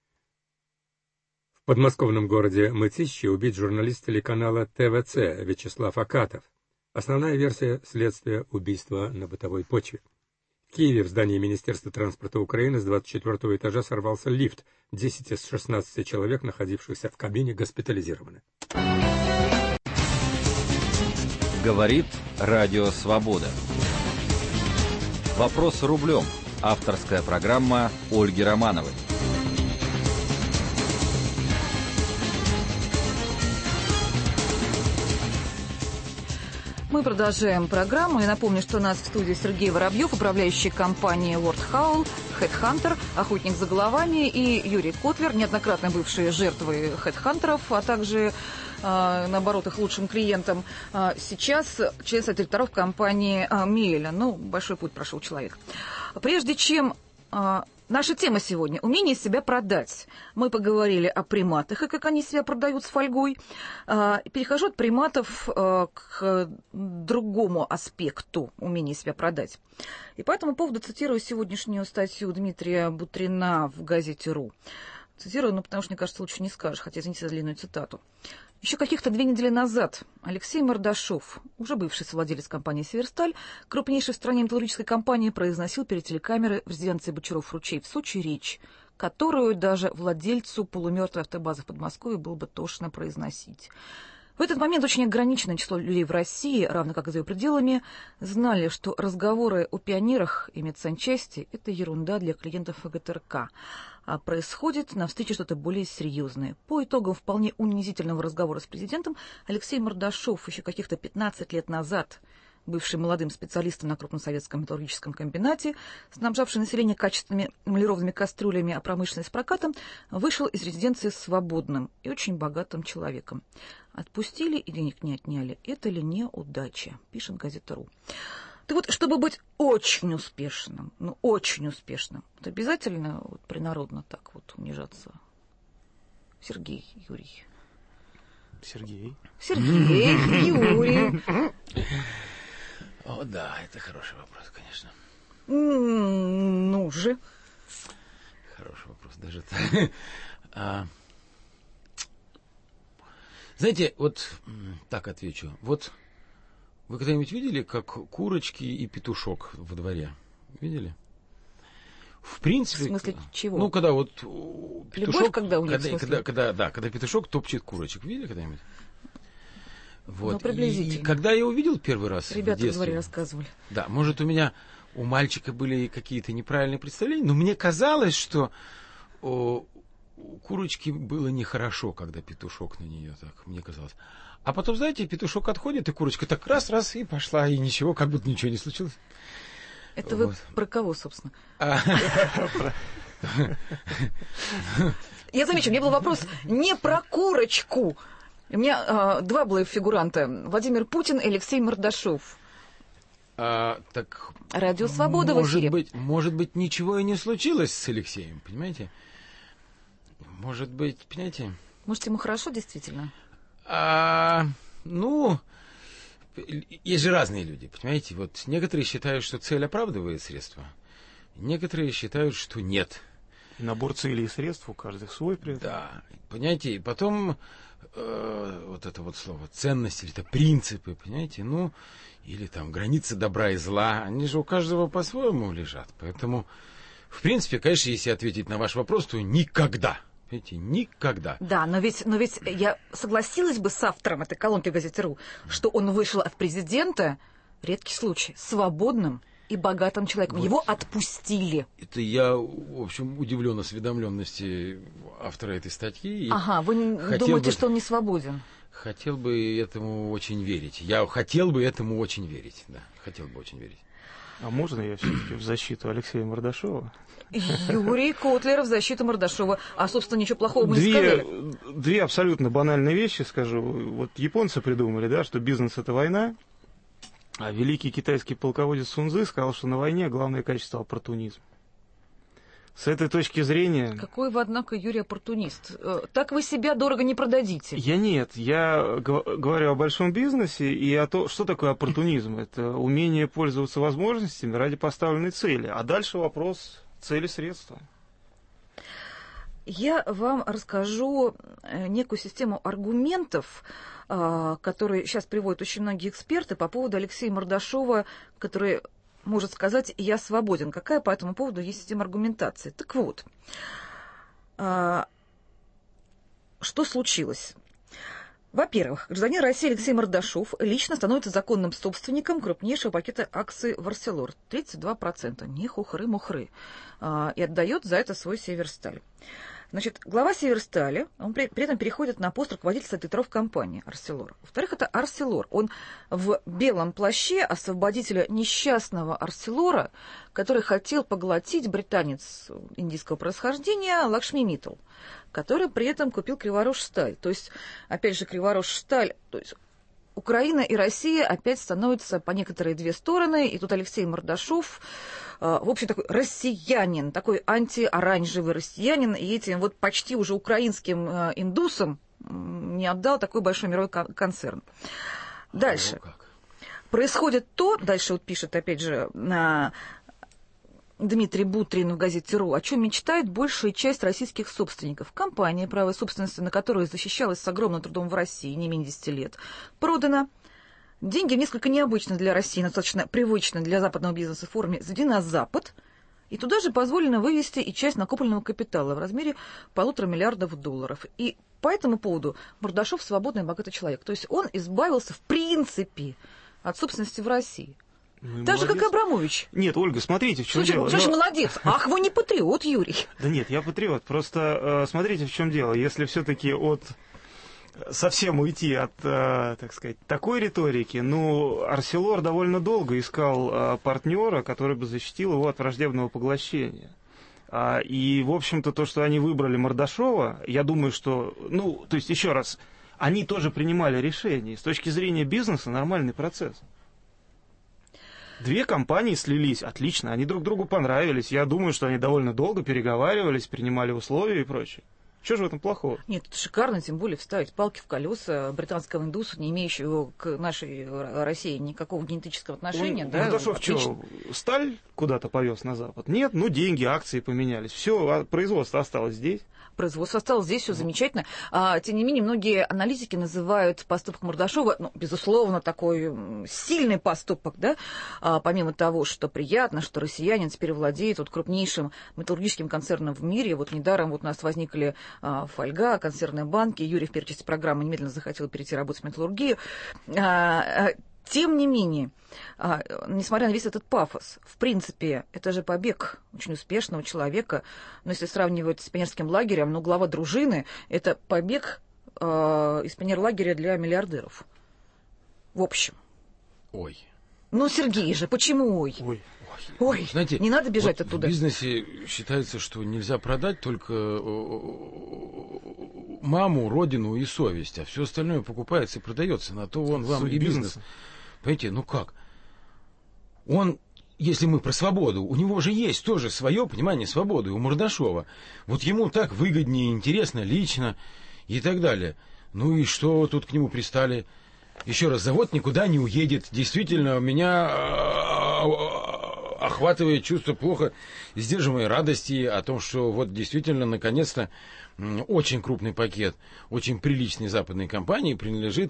В подмосковном городе Мытищи убит журналист телеканала ТВЦ Вячеслав Акатов. Основная версия следствия — убийство на бытовой почве. В Киеве в здании Министерства транспорта Украины с 24-го этажа сорвался лифт. 10 из 16 человек, находившихся в кабине, госпитализированы. Говорит Радио Свобода. Вопрос рублем. Авторская программа Ольги Романовой. Мы продолжаем программу. Я напомню, что у нас в студии Сергей Воробьев, управляющий компанией World Howl, Headhunter, охотник за головами, и Юрий Котлер, неоднократно бывшие жертвой хедхантеров, а также, наоборот, их лучшим клиентом. Сейчас член совета директоров компании Миеля. Ну, большой путь прошел человек. Прежде чем... Наша тема сегодня – умение себя продать. Мы поговорили о приматах и как они себя продают с фольгой. Перехожу от приматов к другому аспекту умения себя продать. И по этому поводу цитирую сегодняшнюю статью Дмитрия Бутрина в газете «Ру». Цитирую, потому что, мне кажется, лучше не скажешь, хотя, извините за длинную цитату. Еще каких-то 2 недели назад Алексей Мордашов, уже бывший совладелец компании «Северсталь», крупнейшей в стране металлургической компании, произносил перед телекамерой в резиденции Бочаров-Ручей в Сочи речь, которую даже владельцу полумертвой автобазы в Подмосковье было бы тошно произносить. В этот момент очень ограниченное число людей в России, равно как и за ее пределами, знали, что разговоры о пионерах и медсанчасти – это ерунда для клиентов ФГТРК, а происходит на встрече что-то более серьезное. По итогам вполне унизительного разговора с президентом Алексей Мордашов еще каких-то 15 лет назад, бывший молодым специалистом на крупном советском металлургическом комбинате, снабжавший население качественными эмалированными кастрюлями, а промышленность прокатом, вышел из резиденции свободным и очень богатым человеком. Отпустили и денег не отняли. Это ли не удача, пишет газета «Ру». Так вот, чтобы быть очень успешным, очень успешным, это обязательно принародно так вот унижаться? Сергей, Юрий. Сергей, Юрий. О, да, это хороший вопрос, конечно. Ну же. Хороший вопрос, даже так. Знаете, вот так отвечу. Вот вы когда-нибудь видели, как курочки и петушок во дворе? Видели? В принципе... В смысле чего? Ну, когда вот петушок... Любовь, когда у них, когда петушок топчет курочек. Видели когда-нибудь? Вот. Ну, приблизительно. И когда я увидел первый раз ребята в детстве... в дворе рассказывали. Да, может, у мальчика были какие-то неправильные представления, но мне казалось, что у курочки было нехорошо, когда петушок на нее так, мне казалось. А потом, знаете, петушок отходит, и курочка так раз и пошла, и ничего, как будто ничего не случилось. Это вот. Вы про кого, собственно? Я замечу, у меня был вопрос не про курочку. У меня два было фигуранта. Владимир Путин и Алексей Мордашов. Так Радио «Свобода» в эфире. Может быть, ничего и не случилось с Алексеем, понимаете? Может быть, понимаете? Может, ему хорошо, действительно? Есть же разные люди, понимаете? Вот некоторые считают, что цель оправдывает средства, некоторые считают, что нет. Набор целей и средств у каждого свой при этом. Да, понимаете, и потом вот это вот слово ценность или это принципы, понимаете, или там границы добра и зла, они же у каждого по-своему лежат. Поэтому, в принципе, конечно, если ответить на ваш вопрос, то никогда. Понимаете, никогда. Да, но ведь я согласилась бы с автором этой колонки в газете «Ру», что он вышел от президента, редкий случай, свободным и богатым человеком. Вот. Его отпустили. Это я, в общем, удивлен осведомленности автора этой статьи. Ага, вы думаете, что он не свободен? Хотел бы этому очень верить. Я хотел бы этому очень верить, да. Хотел бы очень верить. А можно я все-таки в защиту Алексея Мордашова? Юрий Котлер в защиту Мордашова. А, собственно, ничего плохого мы не сказали. Две абсолютно банальные вещи скажу. Вот японцы придумали, да, что бизнес — это война. А великий китайский полководец Сун Цзы сказал, что на войне главное качество — оппортунизм. С этой точки зрения... Какой вы, однако, Юрий, оппортунист. Так вы себя дорого не продадите. Я говорю о большом бизнесе и о том, что такое оппортунизм. Это умение пользоваться возможностями ради поставленной цели. А дальше вопрос цели-средства. Я вам расскажу некую систему аргументов, которые сейчас приводят очень многие эксперты по поводу Алексея Мордашова, который может сказать «я свободен». Какая по этому поводу есть система аргументации? Так вот, что случилось? Во-первых, гражданин России Алексей Мордашов лично становится законным собственником крупнейшего пакета акций в Арселор. 32%. Не хухры-мухры. И отдает за это свой Северсталь. Значит, глава Северстали, он при этом переходит на пост руководителя секторов компании Арселор. Во-вторых, это Арселор. Он в белом плаще освободителя несчастного Арселора, который хотел поглотить британец индийского происхождения Лакшми Миттал, который при этом купил Криворожсталь. То есть, опять же, Криворожсталь, то есть Украина и Россия опять становятся по некоторые две стороны, и тут Алексей Мордашов, в общем, такой россиянин, такой антиоранжевый россиянин, и этим вот почти уже украинским индусам не отдал такой большой мировой концерн. Дальше. Происходит то, дальше вот пишет, опять же, Дмитрий Бутрин в газете «Ру», о чем мечтает большая часть российских собственников. Компания, право собственности на которую защищалась с огромным трудом в России не менее 10 лет, продана. Деньги несколько необычно для России, но достаточно привычно для западного бизнеса в форме заведены на Запад. И туда же позволено вывести и часть накопленного капитала в размере $1,5 миллиарда. И по этому поводу Мордашов свободный и богатый человек. То есть он избавился, в принципе, от собственности в России. Так же, как и Абрамович. Нет, Ольга, смотрите, в чем дело. Слушай, молодец. Ах, вы не патриот, Юрий. Да нет, я патриот. Просто смотрите, в чем дело. Если все-таки совсем уйти от, так сказать, такой риторики, Арселор довольно долго искал партнера, который бы защитил его от враждебного поглощения. И, в общем-то, то, что они выбрали Мордашова, я думаю, что, то есть, еще раз, они тоже принимали решение. С точки зрения бизнеса нормальный процесс. Две компании слились, отлично, они друг другу понравились. Я думаю, что они довольно долго переговаривались, принимали условия и прочее. Что же в этом плохого? Нет, это шикарно, тем более вставить палки в колеса британского индуса, не имеющего к нашей России никакого генетического отношения. Мордашов что, сталь куда-то повез на Запад? Нет, деньги, акции поменялись. Все, производство осталось здесь. Производство осталось здесь, все замечательно. Тем не менее, многие аналитики называют поступок Мордашова, безусловно, такой сильный поступок, да, помимо того, что приятно, что россиянин теперь владеет крупнейшим металлургическим концерном в мире. Вот недаром у нас возникли Фольга, консервные банки. Юрий в первой части программы немедленно захотел перейти работать в металлургию. Тем не менее, несмотря на весь этот пафос, в принципе, это же побег очень успешного человека. Но если сравнивать с пионерским лагерем, глава дружины – это побег из пионерлагеря для миллиардеров. В общем. Ой. Ну, Сергей же, почему ой? Ой, знаете, не надо бежать вот оттуда. В бизнесе считается, что нельзя продать только маму, родину и совесть, а все остальное покупается и продается. На то он вам и бизнес. Понимаете, ну как? Он, если мы про свободу, у него же есть тоже свое понимание свободы, у Мордашова. Вот ему так выгоднее, интересно, лично и так далее. Ну и что тут к нему пристали? Еще раз, завод никуда не уедет. Действительно, меня охватывает чувство плохо сдерживаемой радости о том, что вот действительно, наконец-то, очень крупный пакет, очень приличной западной компании принадлежит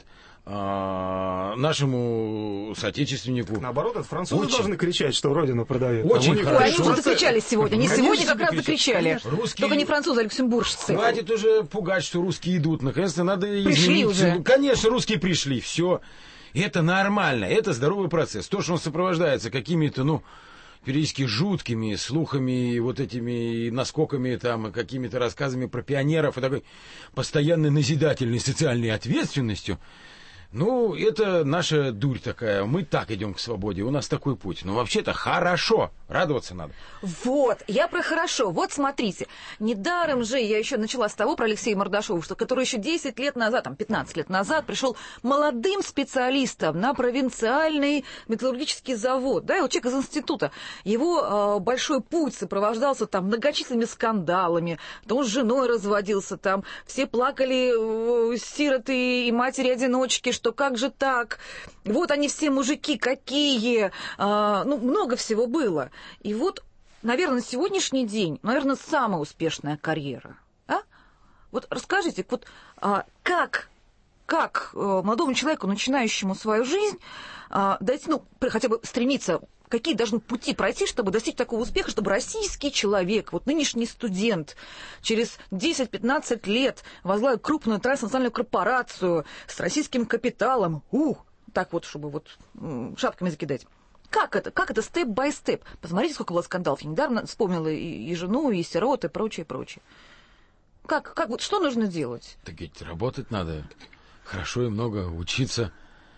нашему соотечественнику. Наоборот, это французы должны кричать, что родину продают. Очень хорошо. Они уже закричали сегодня. Не сегодня, как раз закричали. Только не французы, а люксембуржцы. Хватит уже пугать, что русские идут. Наконец-то надо пришли изменить. Уже. Конечно, русские пришли. Все. Это нормально. Это здоровый процесс. То, что он сопровождается какими-то, периодически жуткими слухами, вот этими наскоками, там, какими-то рассказами про пионеров и такой постоянной назидательной социальной ответственностью. Это наша дурь такая. Мы так идем к свободе. У нас такой путь. Но вообще-то хорошо. Радоваться надо. Вот. Я про хорошо. Вот смотрите. Недаром же я еще начала с того про Алексея Мордашова, который еще 10 лет назад, 15 лет назад пришел молодым специалистом на провинциальный металлургический завод. Да, вот человек из института. Его большой путь сопровождался там многочисленными скандалами. Он с женой разводился там. Все плакали сироты и матери-одиночки, что как же так? Вот они все мужики какие! Много всего было. И вот, наверное, на сегодняшний день, самая успешная карьера. Вот расскажите, как молодому человеку, начинающему свою жизнь, дать, хотя бы стремиться, какие должны пути пройти, чтобы достичь такого успеха, чтобы российский человек, нынешний студент, через 10-15 лет возглавил крупную транснациональную корпорацию с российским капиталом, чтобы шапками закидать. Как это степ-бай-степ? Посмотрите, сколько было скандалов. Я недавно вспомнила и жену, и сирот, и прочее. Что нужно делать? Так ведь работать надо. Хорошо и много учиться.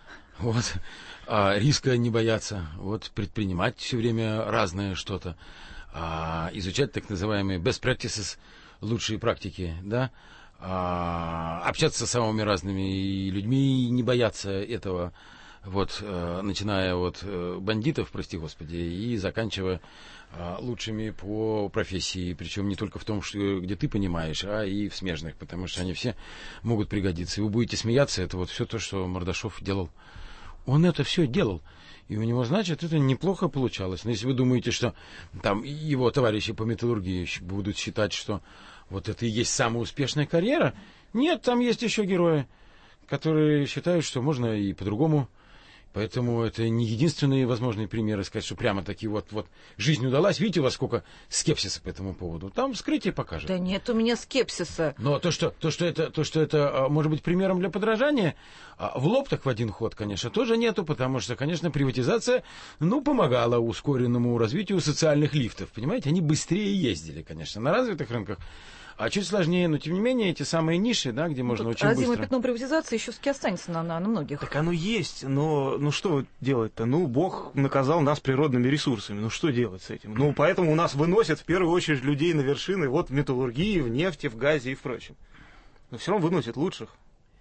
Риска не бояться. Предпринимать все время разное что-то. Изучать так называемые best practices, лучшие практики, да. Общаться с самыми разными людьми и не бояться этого. Начиная от бандитов, прости господи, и заканчивая лучшими по профессии, причем не только в том, где ты понимаешь, а и в смежных, потому что они все могут пригодиться. И вы будете смеяться, это все то, что Мордашов делал. Он это все делал. И у него, значит, это неплохо получалось. Но если вы думаете, что там его товарищи по металлургии будут считать, что это и есть самая успешная карьера, нет, там есть еще герои, которые считают, что можно и по-другому. Поэтому это не единственные возможные примеры сказать, что прямо такие жизнь удалась. Видите, у вас сколько скепсиса по этому поводу. Там вскрытие покажет. Да нет у меня скепсиса. Но то, что это может быть примером для подражания, в лоб так в один ход, конечно, тоже нету, потому что, конечно, приватизация, помогала ускоренному развитию социальных лифтов. Понимаете, они быстрее ездили, конечно, на развитых рынках. А чуть сложнее, но тем не менее, эти самые ниши, да, где можно очень быстро... Родимое пятно приватизации еще останется на многих. Так оно есть, но что делать-то? Бог наказал нас природными ресурсами. Что делать с этим? Поэтому у нас выносят в первую очередь людей на вершины, в металлургии, в нефти, в газе и в прочем. Но все равно выносят лучших.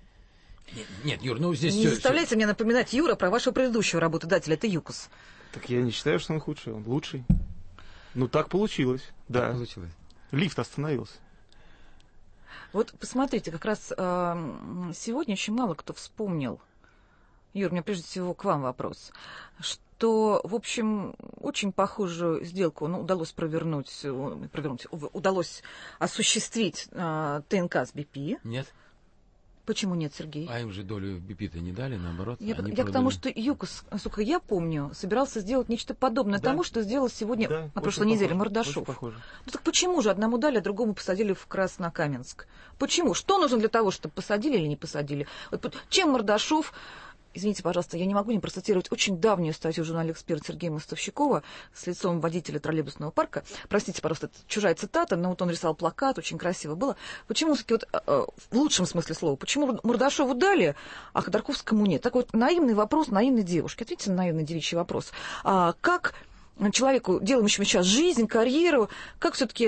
Нет, Юр, здесь... Не заставляйте меня напоминать, Юра, про вашего предыдущего работодателя, это ЮКОС. Так я не считаю, что он худший, он лучший. Так получилось, да. Так получилось. Лифт остановился. Посмотрите, как раз сегодня очень мало кто вспомнил, Юр, у меня прежде всего к вам вопрос, что, в общем, очень похожую сделку удалось удалось осуществить ТНК с BP. Нет. Почему нет, Сергей? А им же долю в BP-то не дали, наоборот. Я к тому, что ЮКОС, насколько я помню, собирался сделать нечто подобное тому, что сделал сегодня, на прошлой неделе, Мордашов. Так почему же одному дали, а другому посадили в Краснокаменск? Почему? Что нужно для того, чтобы посадили или не посадили? Чем Мордашов извините, пожалуйста, я не могу не процитировать очень давнюю статью в журнале «Эксперт» Сергея Мостовщикова с лицом водителя троллейбусного парка. Простите, пожалуйста, это чужая цитата, но вот он рисовал плакат, очень красиво было. Почему, вот, в лучшем смысле слова, почему Мордашову дали, а Ходорковскому нет? Такой вот наивный вопрос наивной девушки. Ответьте на наивный девичий вопрос. Как человеку, делающему сейчас жизнь, карьеру, как все-таки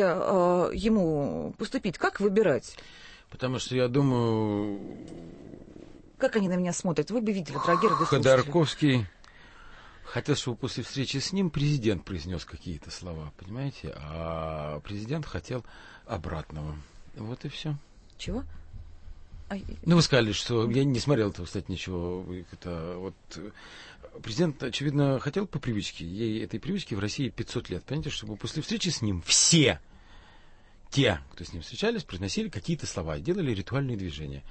ему поступить, как выбирать? Потому что я думаю... Как они на меня смотрят? Вы бы видели, дорогие радиослушатели. Ходорковский хотел, чтобы после встречи с ним президент произнес какие-то слова, понимаете? А президент хотел обратного. Вот и все. Чего? Ну, вы сказали, что... Я не смотрел этого, кстати, ничего. Это вот... Президент, очевидно, хотел по привычке. Ей этой привычки в России 500 лет. Понимаете, чтобы после встречи с ним все те, кто с ним встречались, произносили какие-то слова и делали ритуальные движения.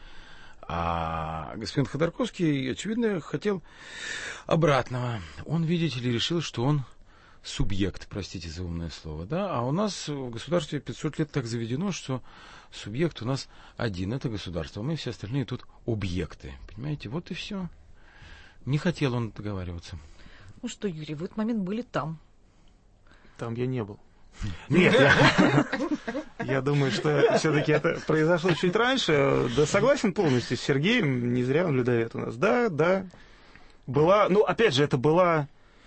А господин Ходорковский, очевидно, хотел обратного. Он, видите ли, решил, что он субъект, простите за умное слово, да? А у нас в государстве 500 лет так заведено, что субъект у нас один, это государство. Мы все остальные тут объекты. Понимаете, вот и все. Не хотел он договариваться. Ну что, Юрий, вы в этот момент были там. Там я не был. Нет, я думаю, что все-таки это произошло чуть раньше. Да, согласен полностью с Сергеем, не зря он людоед у нас. Да, была, ну, опять же, это была...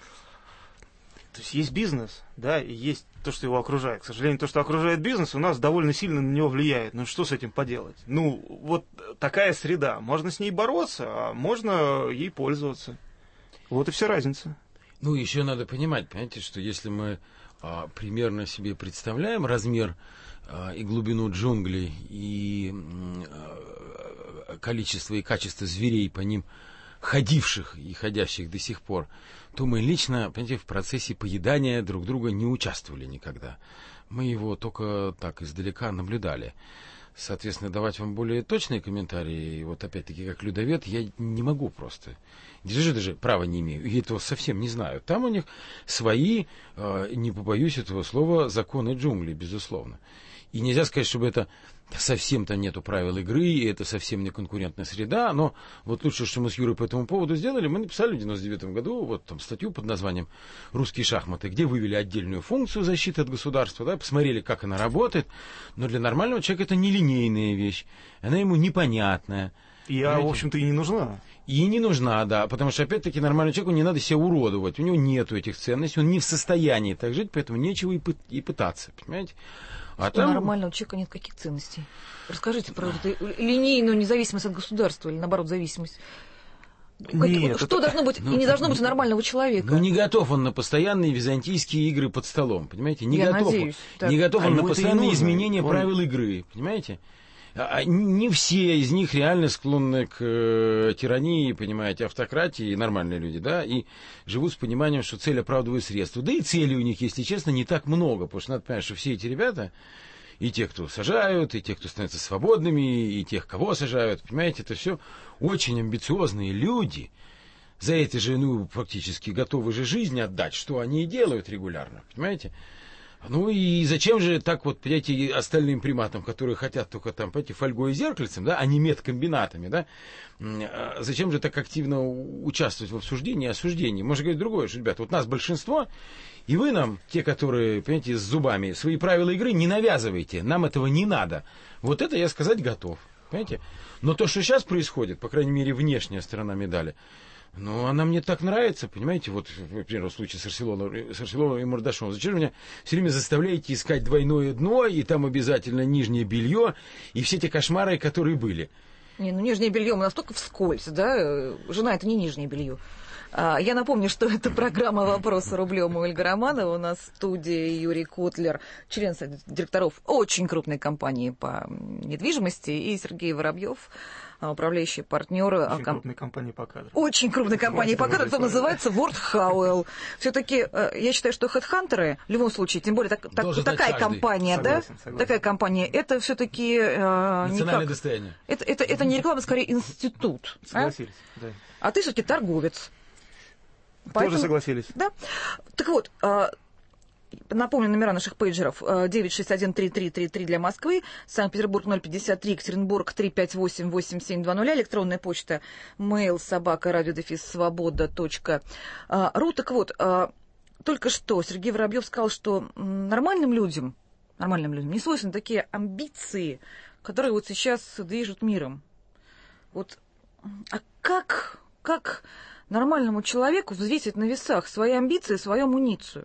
То есть есть бизнес, да, и есть то, что его окружает. К сожалению, то, что окружает бизнес, у нас довольно сильно на него влияет. Ну, что с этим поделать? Ну, вот такая среда. Можно с ней бороться, а можно ей пользоваться. Вот и вся разница. Ну, еще надо понимать, понимаете, что если мы примерно себе представляем размер и глубину джунглей, и количество и качество зверей по ним ходивших и ходящих до сих пор, то мы лично, понимаете, в процессе поедания друг друга не участвовали никогда. Мы его только так издалека наблюдали. Соответственно, давать вам более точные комментарии, вот опять-таки, как людовед, я не могу просто. Даже права не имею, я этого совсем не знаю. Там у них свои, не побоюсь этого слова, законы джунглей, безусловно. И нельзя сказать, чтобы это совсем там нету правил игры, и это совсем не конкурентная среда, но вот лучшее, что мы с Юрой по этому поводу сделали, мы написали в 99 году вот там статью под названием «Русские шахматы», где вывели отдельную функцию защиты от государства, да, посмотрели, как она работает, но для нормального человека это нелинейная вещь, она ему непонятная. В общем-то, и не нужна. И не нужна, да, потому что, опять-таки, нормальному человеку не надо себя уродовать, у него нету этих ценностей, он не в состоянии так жить, поэтому нечего и пытаться, понимаете? А там... У нормального человека нет каких ценностей? Расскажите про эту линейную независимость от государства или, наоборот, зависимость. Нет, что должно быть и не должно быть у нормального человека? Ну, не готов он на постоянные византийские игры под столом, понимаете? Не Я готов. Надеюсь, не готов он на постоянные изменения правил игры, понимаете? Не все из них реально склонны к тирании, понимаете, автократии, нормальные люди, да, и живут с пониманием, что цель оправдывает средства. Да и целей у них, если честно, не так много, потому что надо понимать, что все эти ребята, и те, кто сажают, и те, кто становятся свободными, и тех, кого сажают, понимаете, это все очень амбициозные люди, за это же, ну, практически готовы же жизнь отдать, что они и делают регулярно, понимаете. Ну и зачем же так вот, понимаете, остальным приматам, которые хотят только там, понимаете, фольгой и зеркальцем, да, а не медкомбинатами, да, зачем же так активно участвовать в обсуждении и осуждении? Можно говорить другое, что, ребята, вот нас большинство, и вы нам, те, которые, понимаете, с зубами, свои правила игры не навязываете, нам этого не надо. Вот это я сказать готов, понимаете. Но то, что сейчас происходит, по крайней мере, внешняя сторона медали, ну, она мне так нравится, понимаете, вот, например, в случае с Арселоновым и Мордашовым. Зачем вы меня все время заставляете искать двойное дно, и там обязательно нижнее белье, и все те кошмары, которые были? Не, ну нижнее белье мы настолько вскользь, да? Жена — это не нижнее белье. Я напомню, что это программа «Вопросы рублем» у Ольги Романова. У нас в студии Юрий Котлер, член совета директоров очень крупной компании по недвижимости, и Сергей Воробьев, управляющий партнер очень крупной компании по кадрам. Очень крупной компании по кадрам, это называется Ворд Хауэлл. Все-таки я считаю, что хедхантеры, в любом случае, тем более такая компания, согласен. Такая компания, это все-таки национальное достояние. Это не реклама, скорее институт. Согласились, да. А ты все-таки торговец. Тоже согласились. Да. Так вот, Напомню, номера наших пейджеров 961-3333 для Москвы, Санкт-Петербург 053, Екатеринбург 358-8720, электронная почта mail@radio-svoboda.ru. Так вот, только что Сергей Воробьев сказал, что нормальным людям не свойственны такие амбиции, которые вот сейчас движут миром. Вот, а как нормальному человеку взвесить на весах свои амбиции, свою амуницию?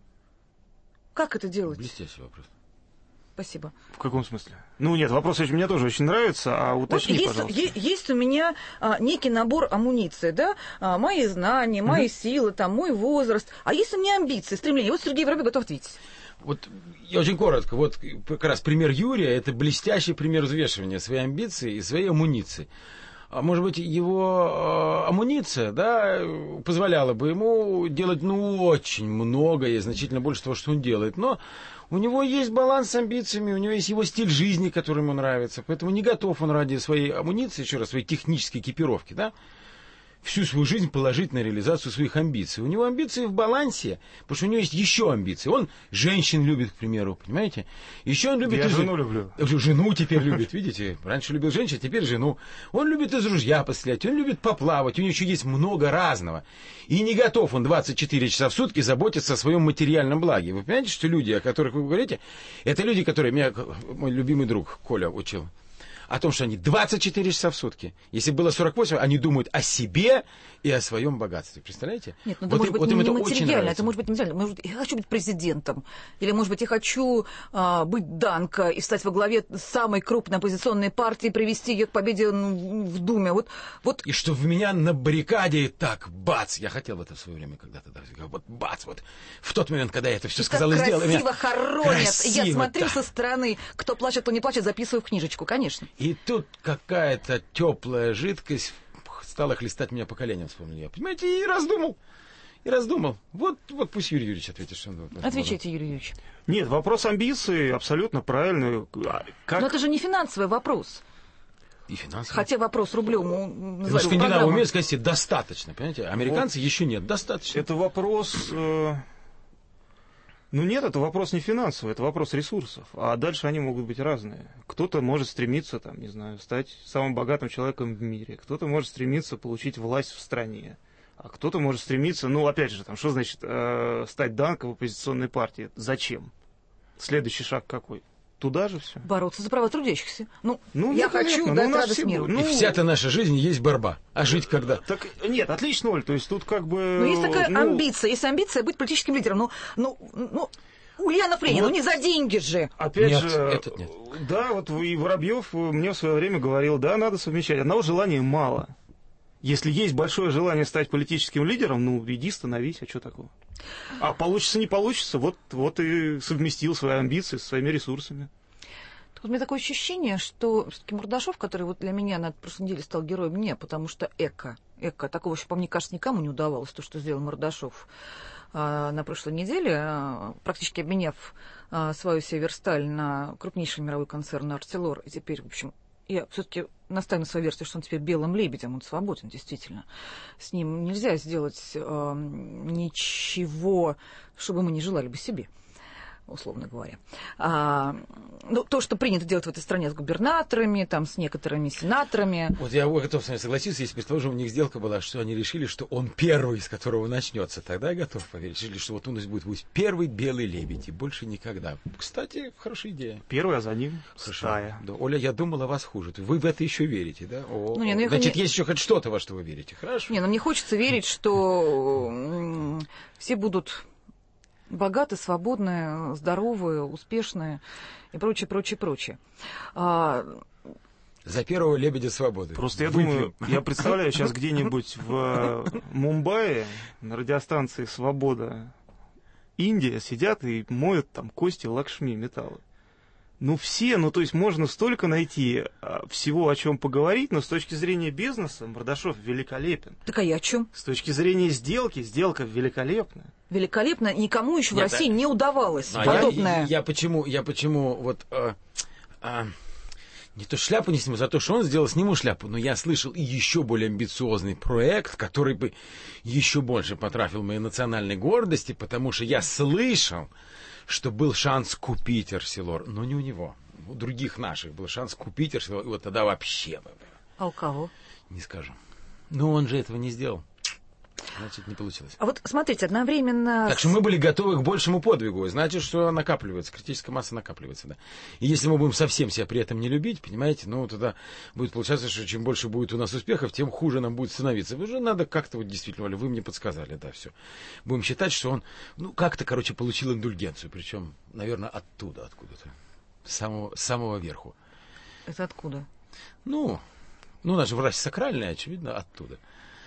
Как это делать? Блестящий вопрос. Спасибо. В каком смысле? Ну нет, вопрос мне тоже очень нравится, а уточни, вот пожалуйста. Есть у меня некий набор амуниции, да? Мои знания, мои силы, там, мой возраст. А есть у меня амбиции, стремления. Вот Сергей Воробьев готов ответить. Вот я очень коротко. Вот как раз пример Юрия – это блестящий пример взвешивания своей амбиции и своей амуниции. А может быть, его амуниция, да, позволяла бы ему делать, очень много и значительно больше того, что он делает. Но у него есть баланс с амбициями, у него есть его стиль жизни, который ему нравится. Поэтому не готов он ради своей амуниции, еще раз, своей технической экипировки, да, всю свою жизнь положить на реализацию своих амбиций. У него амбиции в балансе, потому что у него есть еще амбиции. Он женщин любит, к примеру, понимаете? Еще он любит... Я жену люблю. Жену теперь любит, видите? Раньше любил женщин, теперь жену. Он любит из ружья пострелять, он любит поплавать, у него еще есть много разного. И не готов он 24 часа в сутки заботиться о своем материальном благе. Вы понимаете, что люди, о которых вы говорите, это люди, которые меня мой любимый друг Коля учил. О том, что они 24 часа в сутки. Если было 48, они думают о себе и о своем богатстве. Представляете? Нет, ну это может быть не материально, это может быть не материально. Может быть, я хочу быть президентом. Или, может быть, я хочу быть Данко и стать во главе самой крупной оппозиционной партии, привести ее к победе в Думе. Вот. И что в меня на баррикаде так, бац! Я хотел это в свое время когда-то. Вот бац! Вот в тот момент, когда я это все сказал и сделал. Красиво хоронят. Я смотрю со стороны. Кто плачет, кто не плачет, записываю в книжечку, конечно. И тут какая-то теплая жидкость стала хлестать меня по коленям, вспомнил я. Понимаете, и раздумал. Вот пусть Юрий Юрьевич ответит, что он... Отвечайте, Юрий Юрьевич. Нет, вопрос амбиций абсолютно правильный. Но это же не финансовый вопрос. И финансовый. Хотя вопрос рублем называют. Скандинавы умеют сказать, достаточно, понимаете? Американцы еще нет, достаточно. Это вопрос... нет, это вопрос не финансовый, это вопрос ресурсов. А дальше они могут быть разные. Кто-то может стремиться, стать самым богатым человеком в мире. Кто-то может стремиться получить власть в стране. А кто-то может стремиться, опять же, что значит стать Данко в оппозиционной партии? Зачем? Следующий шаг какой? Туда же все. Бороться за права трудящихся. Я хочу дать радость миру. И вся-то наша жизнь есть борьба. А жить когда? Так нет, отлично, Оль. То есть тут как бы... есть такая амбиция. Есть амбиция быть политическим лидером. Ульянов Ленин, не за деньги же. Опять нет, же, этот нет. Да, вот и Воробьев мне в свое время говорил, да, надо совмещать. Одного желания мало. Если есть большое желание стать политическим лидером, иди становись, а что такого? А получится, не получится, вот и совместил свои амбиции со своими ресурсами. У меня такое ощущение, что все-таки Мордашов, который для меня на прошлой неделе стал героем, потому что такого еще, мне кажется, никому не удавалось, то, что сделал Мордашов на прошлой неделе, практически обменяв свою Северсталь на крупнейший мировой концерн Артелор, и теперь, в общем, я все-таки настаиваю на своей версии, что он теперь белым лебедем, он свободен, действительно. С ним нельзя сделать ничего, чтобы мы не желали бы себе, условно говоря. То, что принято делать в этой стране с губернаторами, с некоторыми сенаторами. Вот я готов с вами согласиться, если, предположим, у них сделка была, что они решили, что он первый, с которого начнется. Тогда я готов поверить. Решили, что вот у нас будет первый белый лебедь, и больше никогда. Кстати, хорошая идея. Первый, а за ним стая. Да, Оля, я думал о вас хуже. Вы в это еще верите, да? Значит, есть еще хоть что-то, во что вы верите. Хорошо. Мне хочется верить, что все будут... богатые, свободные, здоровые, успешные и прочее. За первого лебедя свободы. Просто я представляю сейчас где-нибудь в Мумбаи на радиостанции «Свобода», Индия, сидят и моют кости Лакшми, металлы. То есть можно столько найти всего, о чем поговорить, но с точки зрения бизнеса Мордашов великолепен. Так а я о чем? С точки зрения сделка великолепная. Великолепно, никому еще в России не удавалось подобное. Я почему Не то шляпу не сниму, за то, что он сделал, сниму шляпу. Но я слышал и еще более амбициозный проект, который бы еще больше потрафил моей национальной гордости, потому что я слышал, что был шанс купить Арселор, но не у него. У других наших был шанс купить Арселор, и вот тогда вообще бы. А у кого? Не скажу. Но он же этого не сделал. Значит, не получилось. А вот смотрите, одновременно... Так что мы были готовы к большему подвигу. Значит, что накапливается, критическая масса накапливается, да. И если мы будем совсем себя при этом не любить, понимаете, ну, тогда будет получаться, что чем больше будет у нас успехов, тем хуже нам будет становиться. Уже надо как-то вот действительно, Оля, вы мне подсказали, да, все. Будем считать, что он, ну, как-то, короче, получил индульгенцию. Причем, наверное, оттуда, откуда-то. С самого верху. Это откуда? Ну, у нас же власть сакральная, очевидно, оттуда.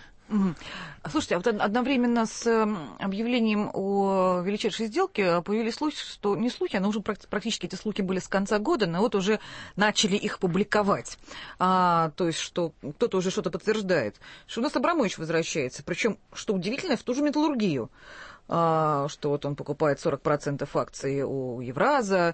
Слушайте, а вот одновременно с объявлением о величайшей сделке появились слухи, что не слухи, но уже практически эти слухи были с конца года, но вот уже начали их публиковать. То есть, что кто-то уже что-то подтверждает, что у нас Абрамович возвращается, причем, что удивительно, в ту же металлургию. Что вот он покупает 40% акций у Евраза,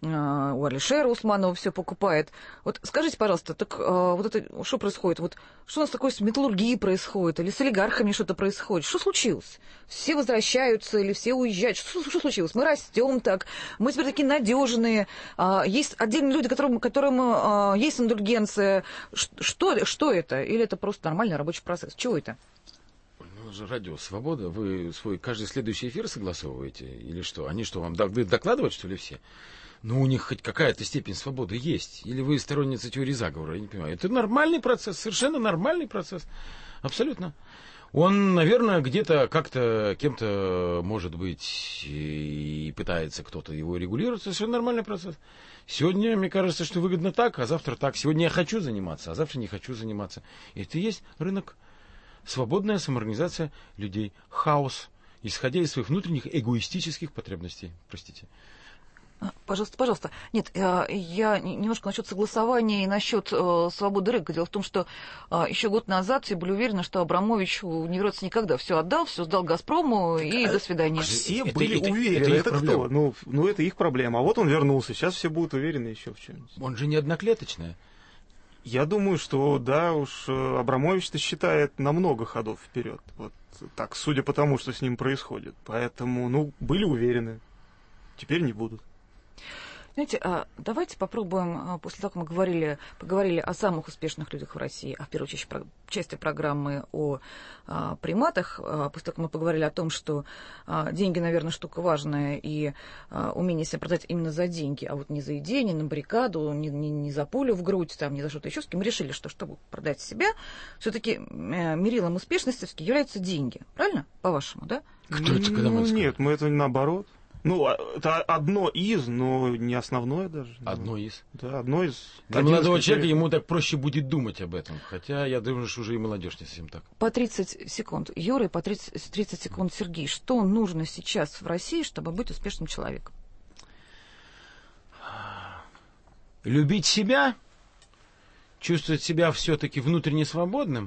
у Алишера Усманова все покупает. Вот скажите, пожалуйста, так вот это что происходит? Вот что у нас такое с металлургией происходит? Или с олигархами что-то происходит? Что случилось? Все возвращаются или все уезжают? Что случилось? Мы растем так, мы теперь такие надежные. Есть отдельные люди, которым есть индульгенция. Что это? Или это просто нормальный рабочий процесс? Чего это? Же радио «Свобода», вы свой каждый следующий эфир согласовываете? Или что? Они что, вам докладывают, что ли, все? Ну, у них хоть какая-то степень свободы есть. Или вы сторонница теории заговора, я не понимаю. Это нормальный процесс, совершенно нормальный процесс. Абсолютно. Он, наверное, где-то как-то кем-то, может быть, и пытается кто-то его регулировать. Совершенно нормальный процесс. Сегодня, мне кажется, что выгодно так, а завтра так. Сегодня я хочу заниматься, а завтра не хочу заниматься. И это и есть рынок. Свободная самоорганизация людей. Хаос, исходя из своих внутренних эгоистических потребностей. Простите. Пожалуйста. Нет, я немножко насчет согласования и насчет свободы рынка. Дело в том, что еще год назад все были уверены, что Абрамович не вернется никогда. Все отдал, все сдал «Газпрому» и до свидания. Все были уверены. Это кто? Ну, это их проблема. А вот он вернулся. Сейчас все будут уверены еще в чем-нибудь. Он же не одноклеточная. Я думаю, что да, уж Абрамович-то считает на много ходов вперед. Вот так, судя по тому, что с ним происходит. Поэтому, были уверены. Теперь не будут. Знаете, давайте попробуем, после того, как мы поговорили о самых успешных людях в России, в первую очередь части программы о приматах, после того, как мы поговорили о том, что деньги, наверное, штука важная, и умение себя продать именно за деньги, а вот не за идею, не на баррикаду, не за пулю в грудь, там, не за что-то еще, мы решили, что чтобы продать себя, все-таки мерилом успешности являются деньги. Правильно? По-вашему, да? Кто это, когда мы Нет, мы это наоборот. Это одно из, но не основное даже. Одно из? Да, одно из. Для молодого человека ему так проще будет думать об этом. Хотя я думаю, что уже и молодежь не совсем так. По 30 секунд Юра и по 30 секунд Сергей. Что нужно сейчас в России, чтобы быть успешным человеком? Любить себя, чувствовать себя все-таки внутренне свободным.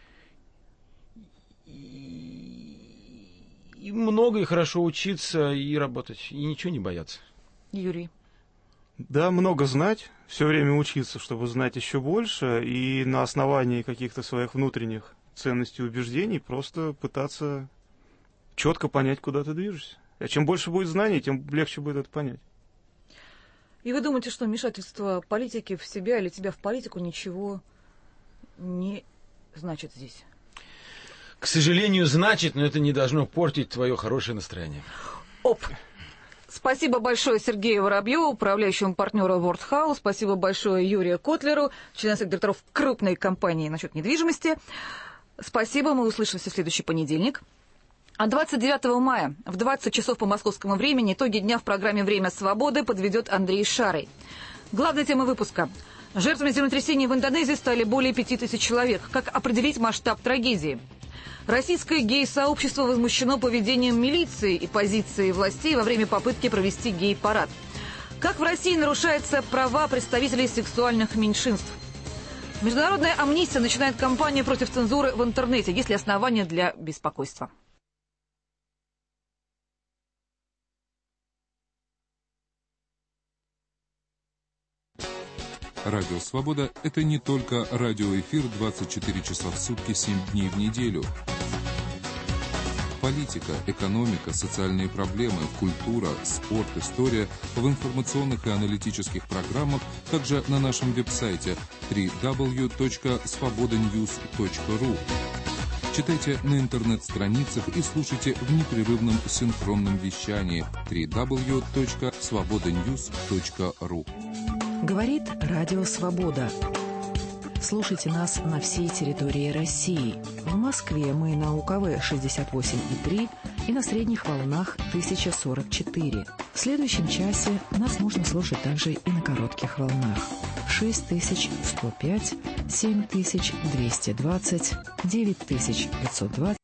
И много и хорошо учиться и работать, и ничего не бояться. Юрий. Да, много знать, все время учиться, чтобы знать еще больше, и на основании каких-то своих внутренних ценностей и убеждений просто пытаться четко понять, куда ты движешься. А чем больше будет знаний, тем легче будет это понять. И вы думаете, что вмешательство политики в себя или тебя в политику ничего не значит здесь? К сожалению, значит, но это не должно портить твое хорошее настроение. Спасибо большое Сергею Воробьеву, управляющему партнеру World House. Спасибо большое Юрию Котлеру, члену совета директоров крупной компании насчет недвижимости. Спасибо, мы услышимся в следующий понедельник. А 29 мая в 20 часов по московскому времени итоги дня в программе «Время свободы» подведет Андрей Шарый. Главная тема выпуска. Жертвами землетрясения в Индонезии стали более 5000 человек. Как определить масштаб трагедии? Российское гей-сообщество возмущено поведением милиции и позицией властей во время попытки провести гей-парад. Как в России нарушаются права представителей сексуальных меньшинств? Международная амнистия начинает кампанию против цензуры в интернете. Есть ли основания для беспокойства? Радио Свобода – это не только радиоэфир 24 часа в сутки, 7 дней в неделю. Политика, экономика, социальные проблемы, культура, спорт, история в информационных и аналитических программах, также на нашем веб-сайте www.svobodanews.ru. Читайте на интернет-страницах и слушайте в непрерывном синхронном вещании www.svobodanews.ru. Говорит Радио Свобода. Слушайте нас на всей территории России. В Москве мы на УКВ 68,3 и на средних волнах 1044. В следующем часе нас можно слушать также и на коротких волнах 6105, 7220, 9520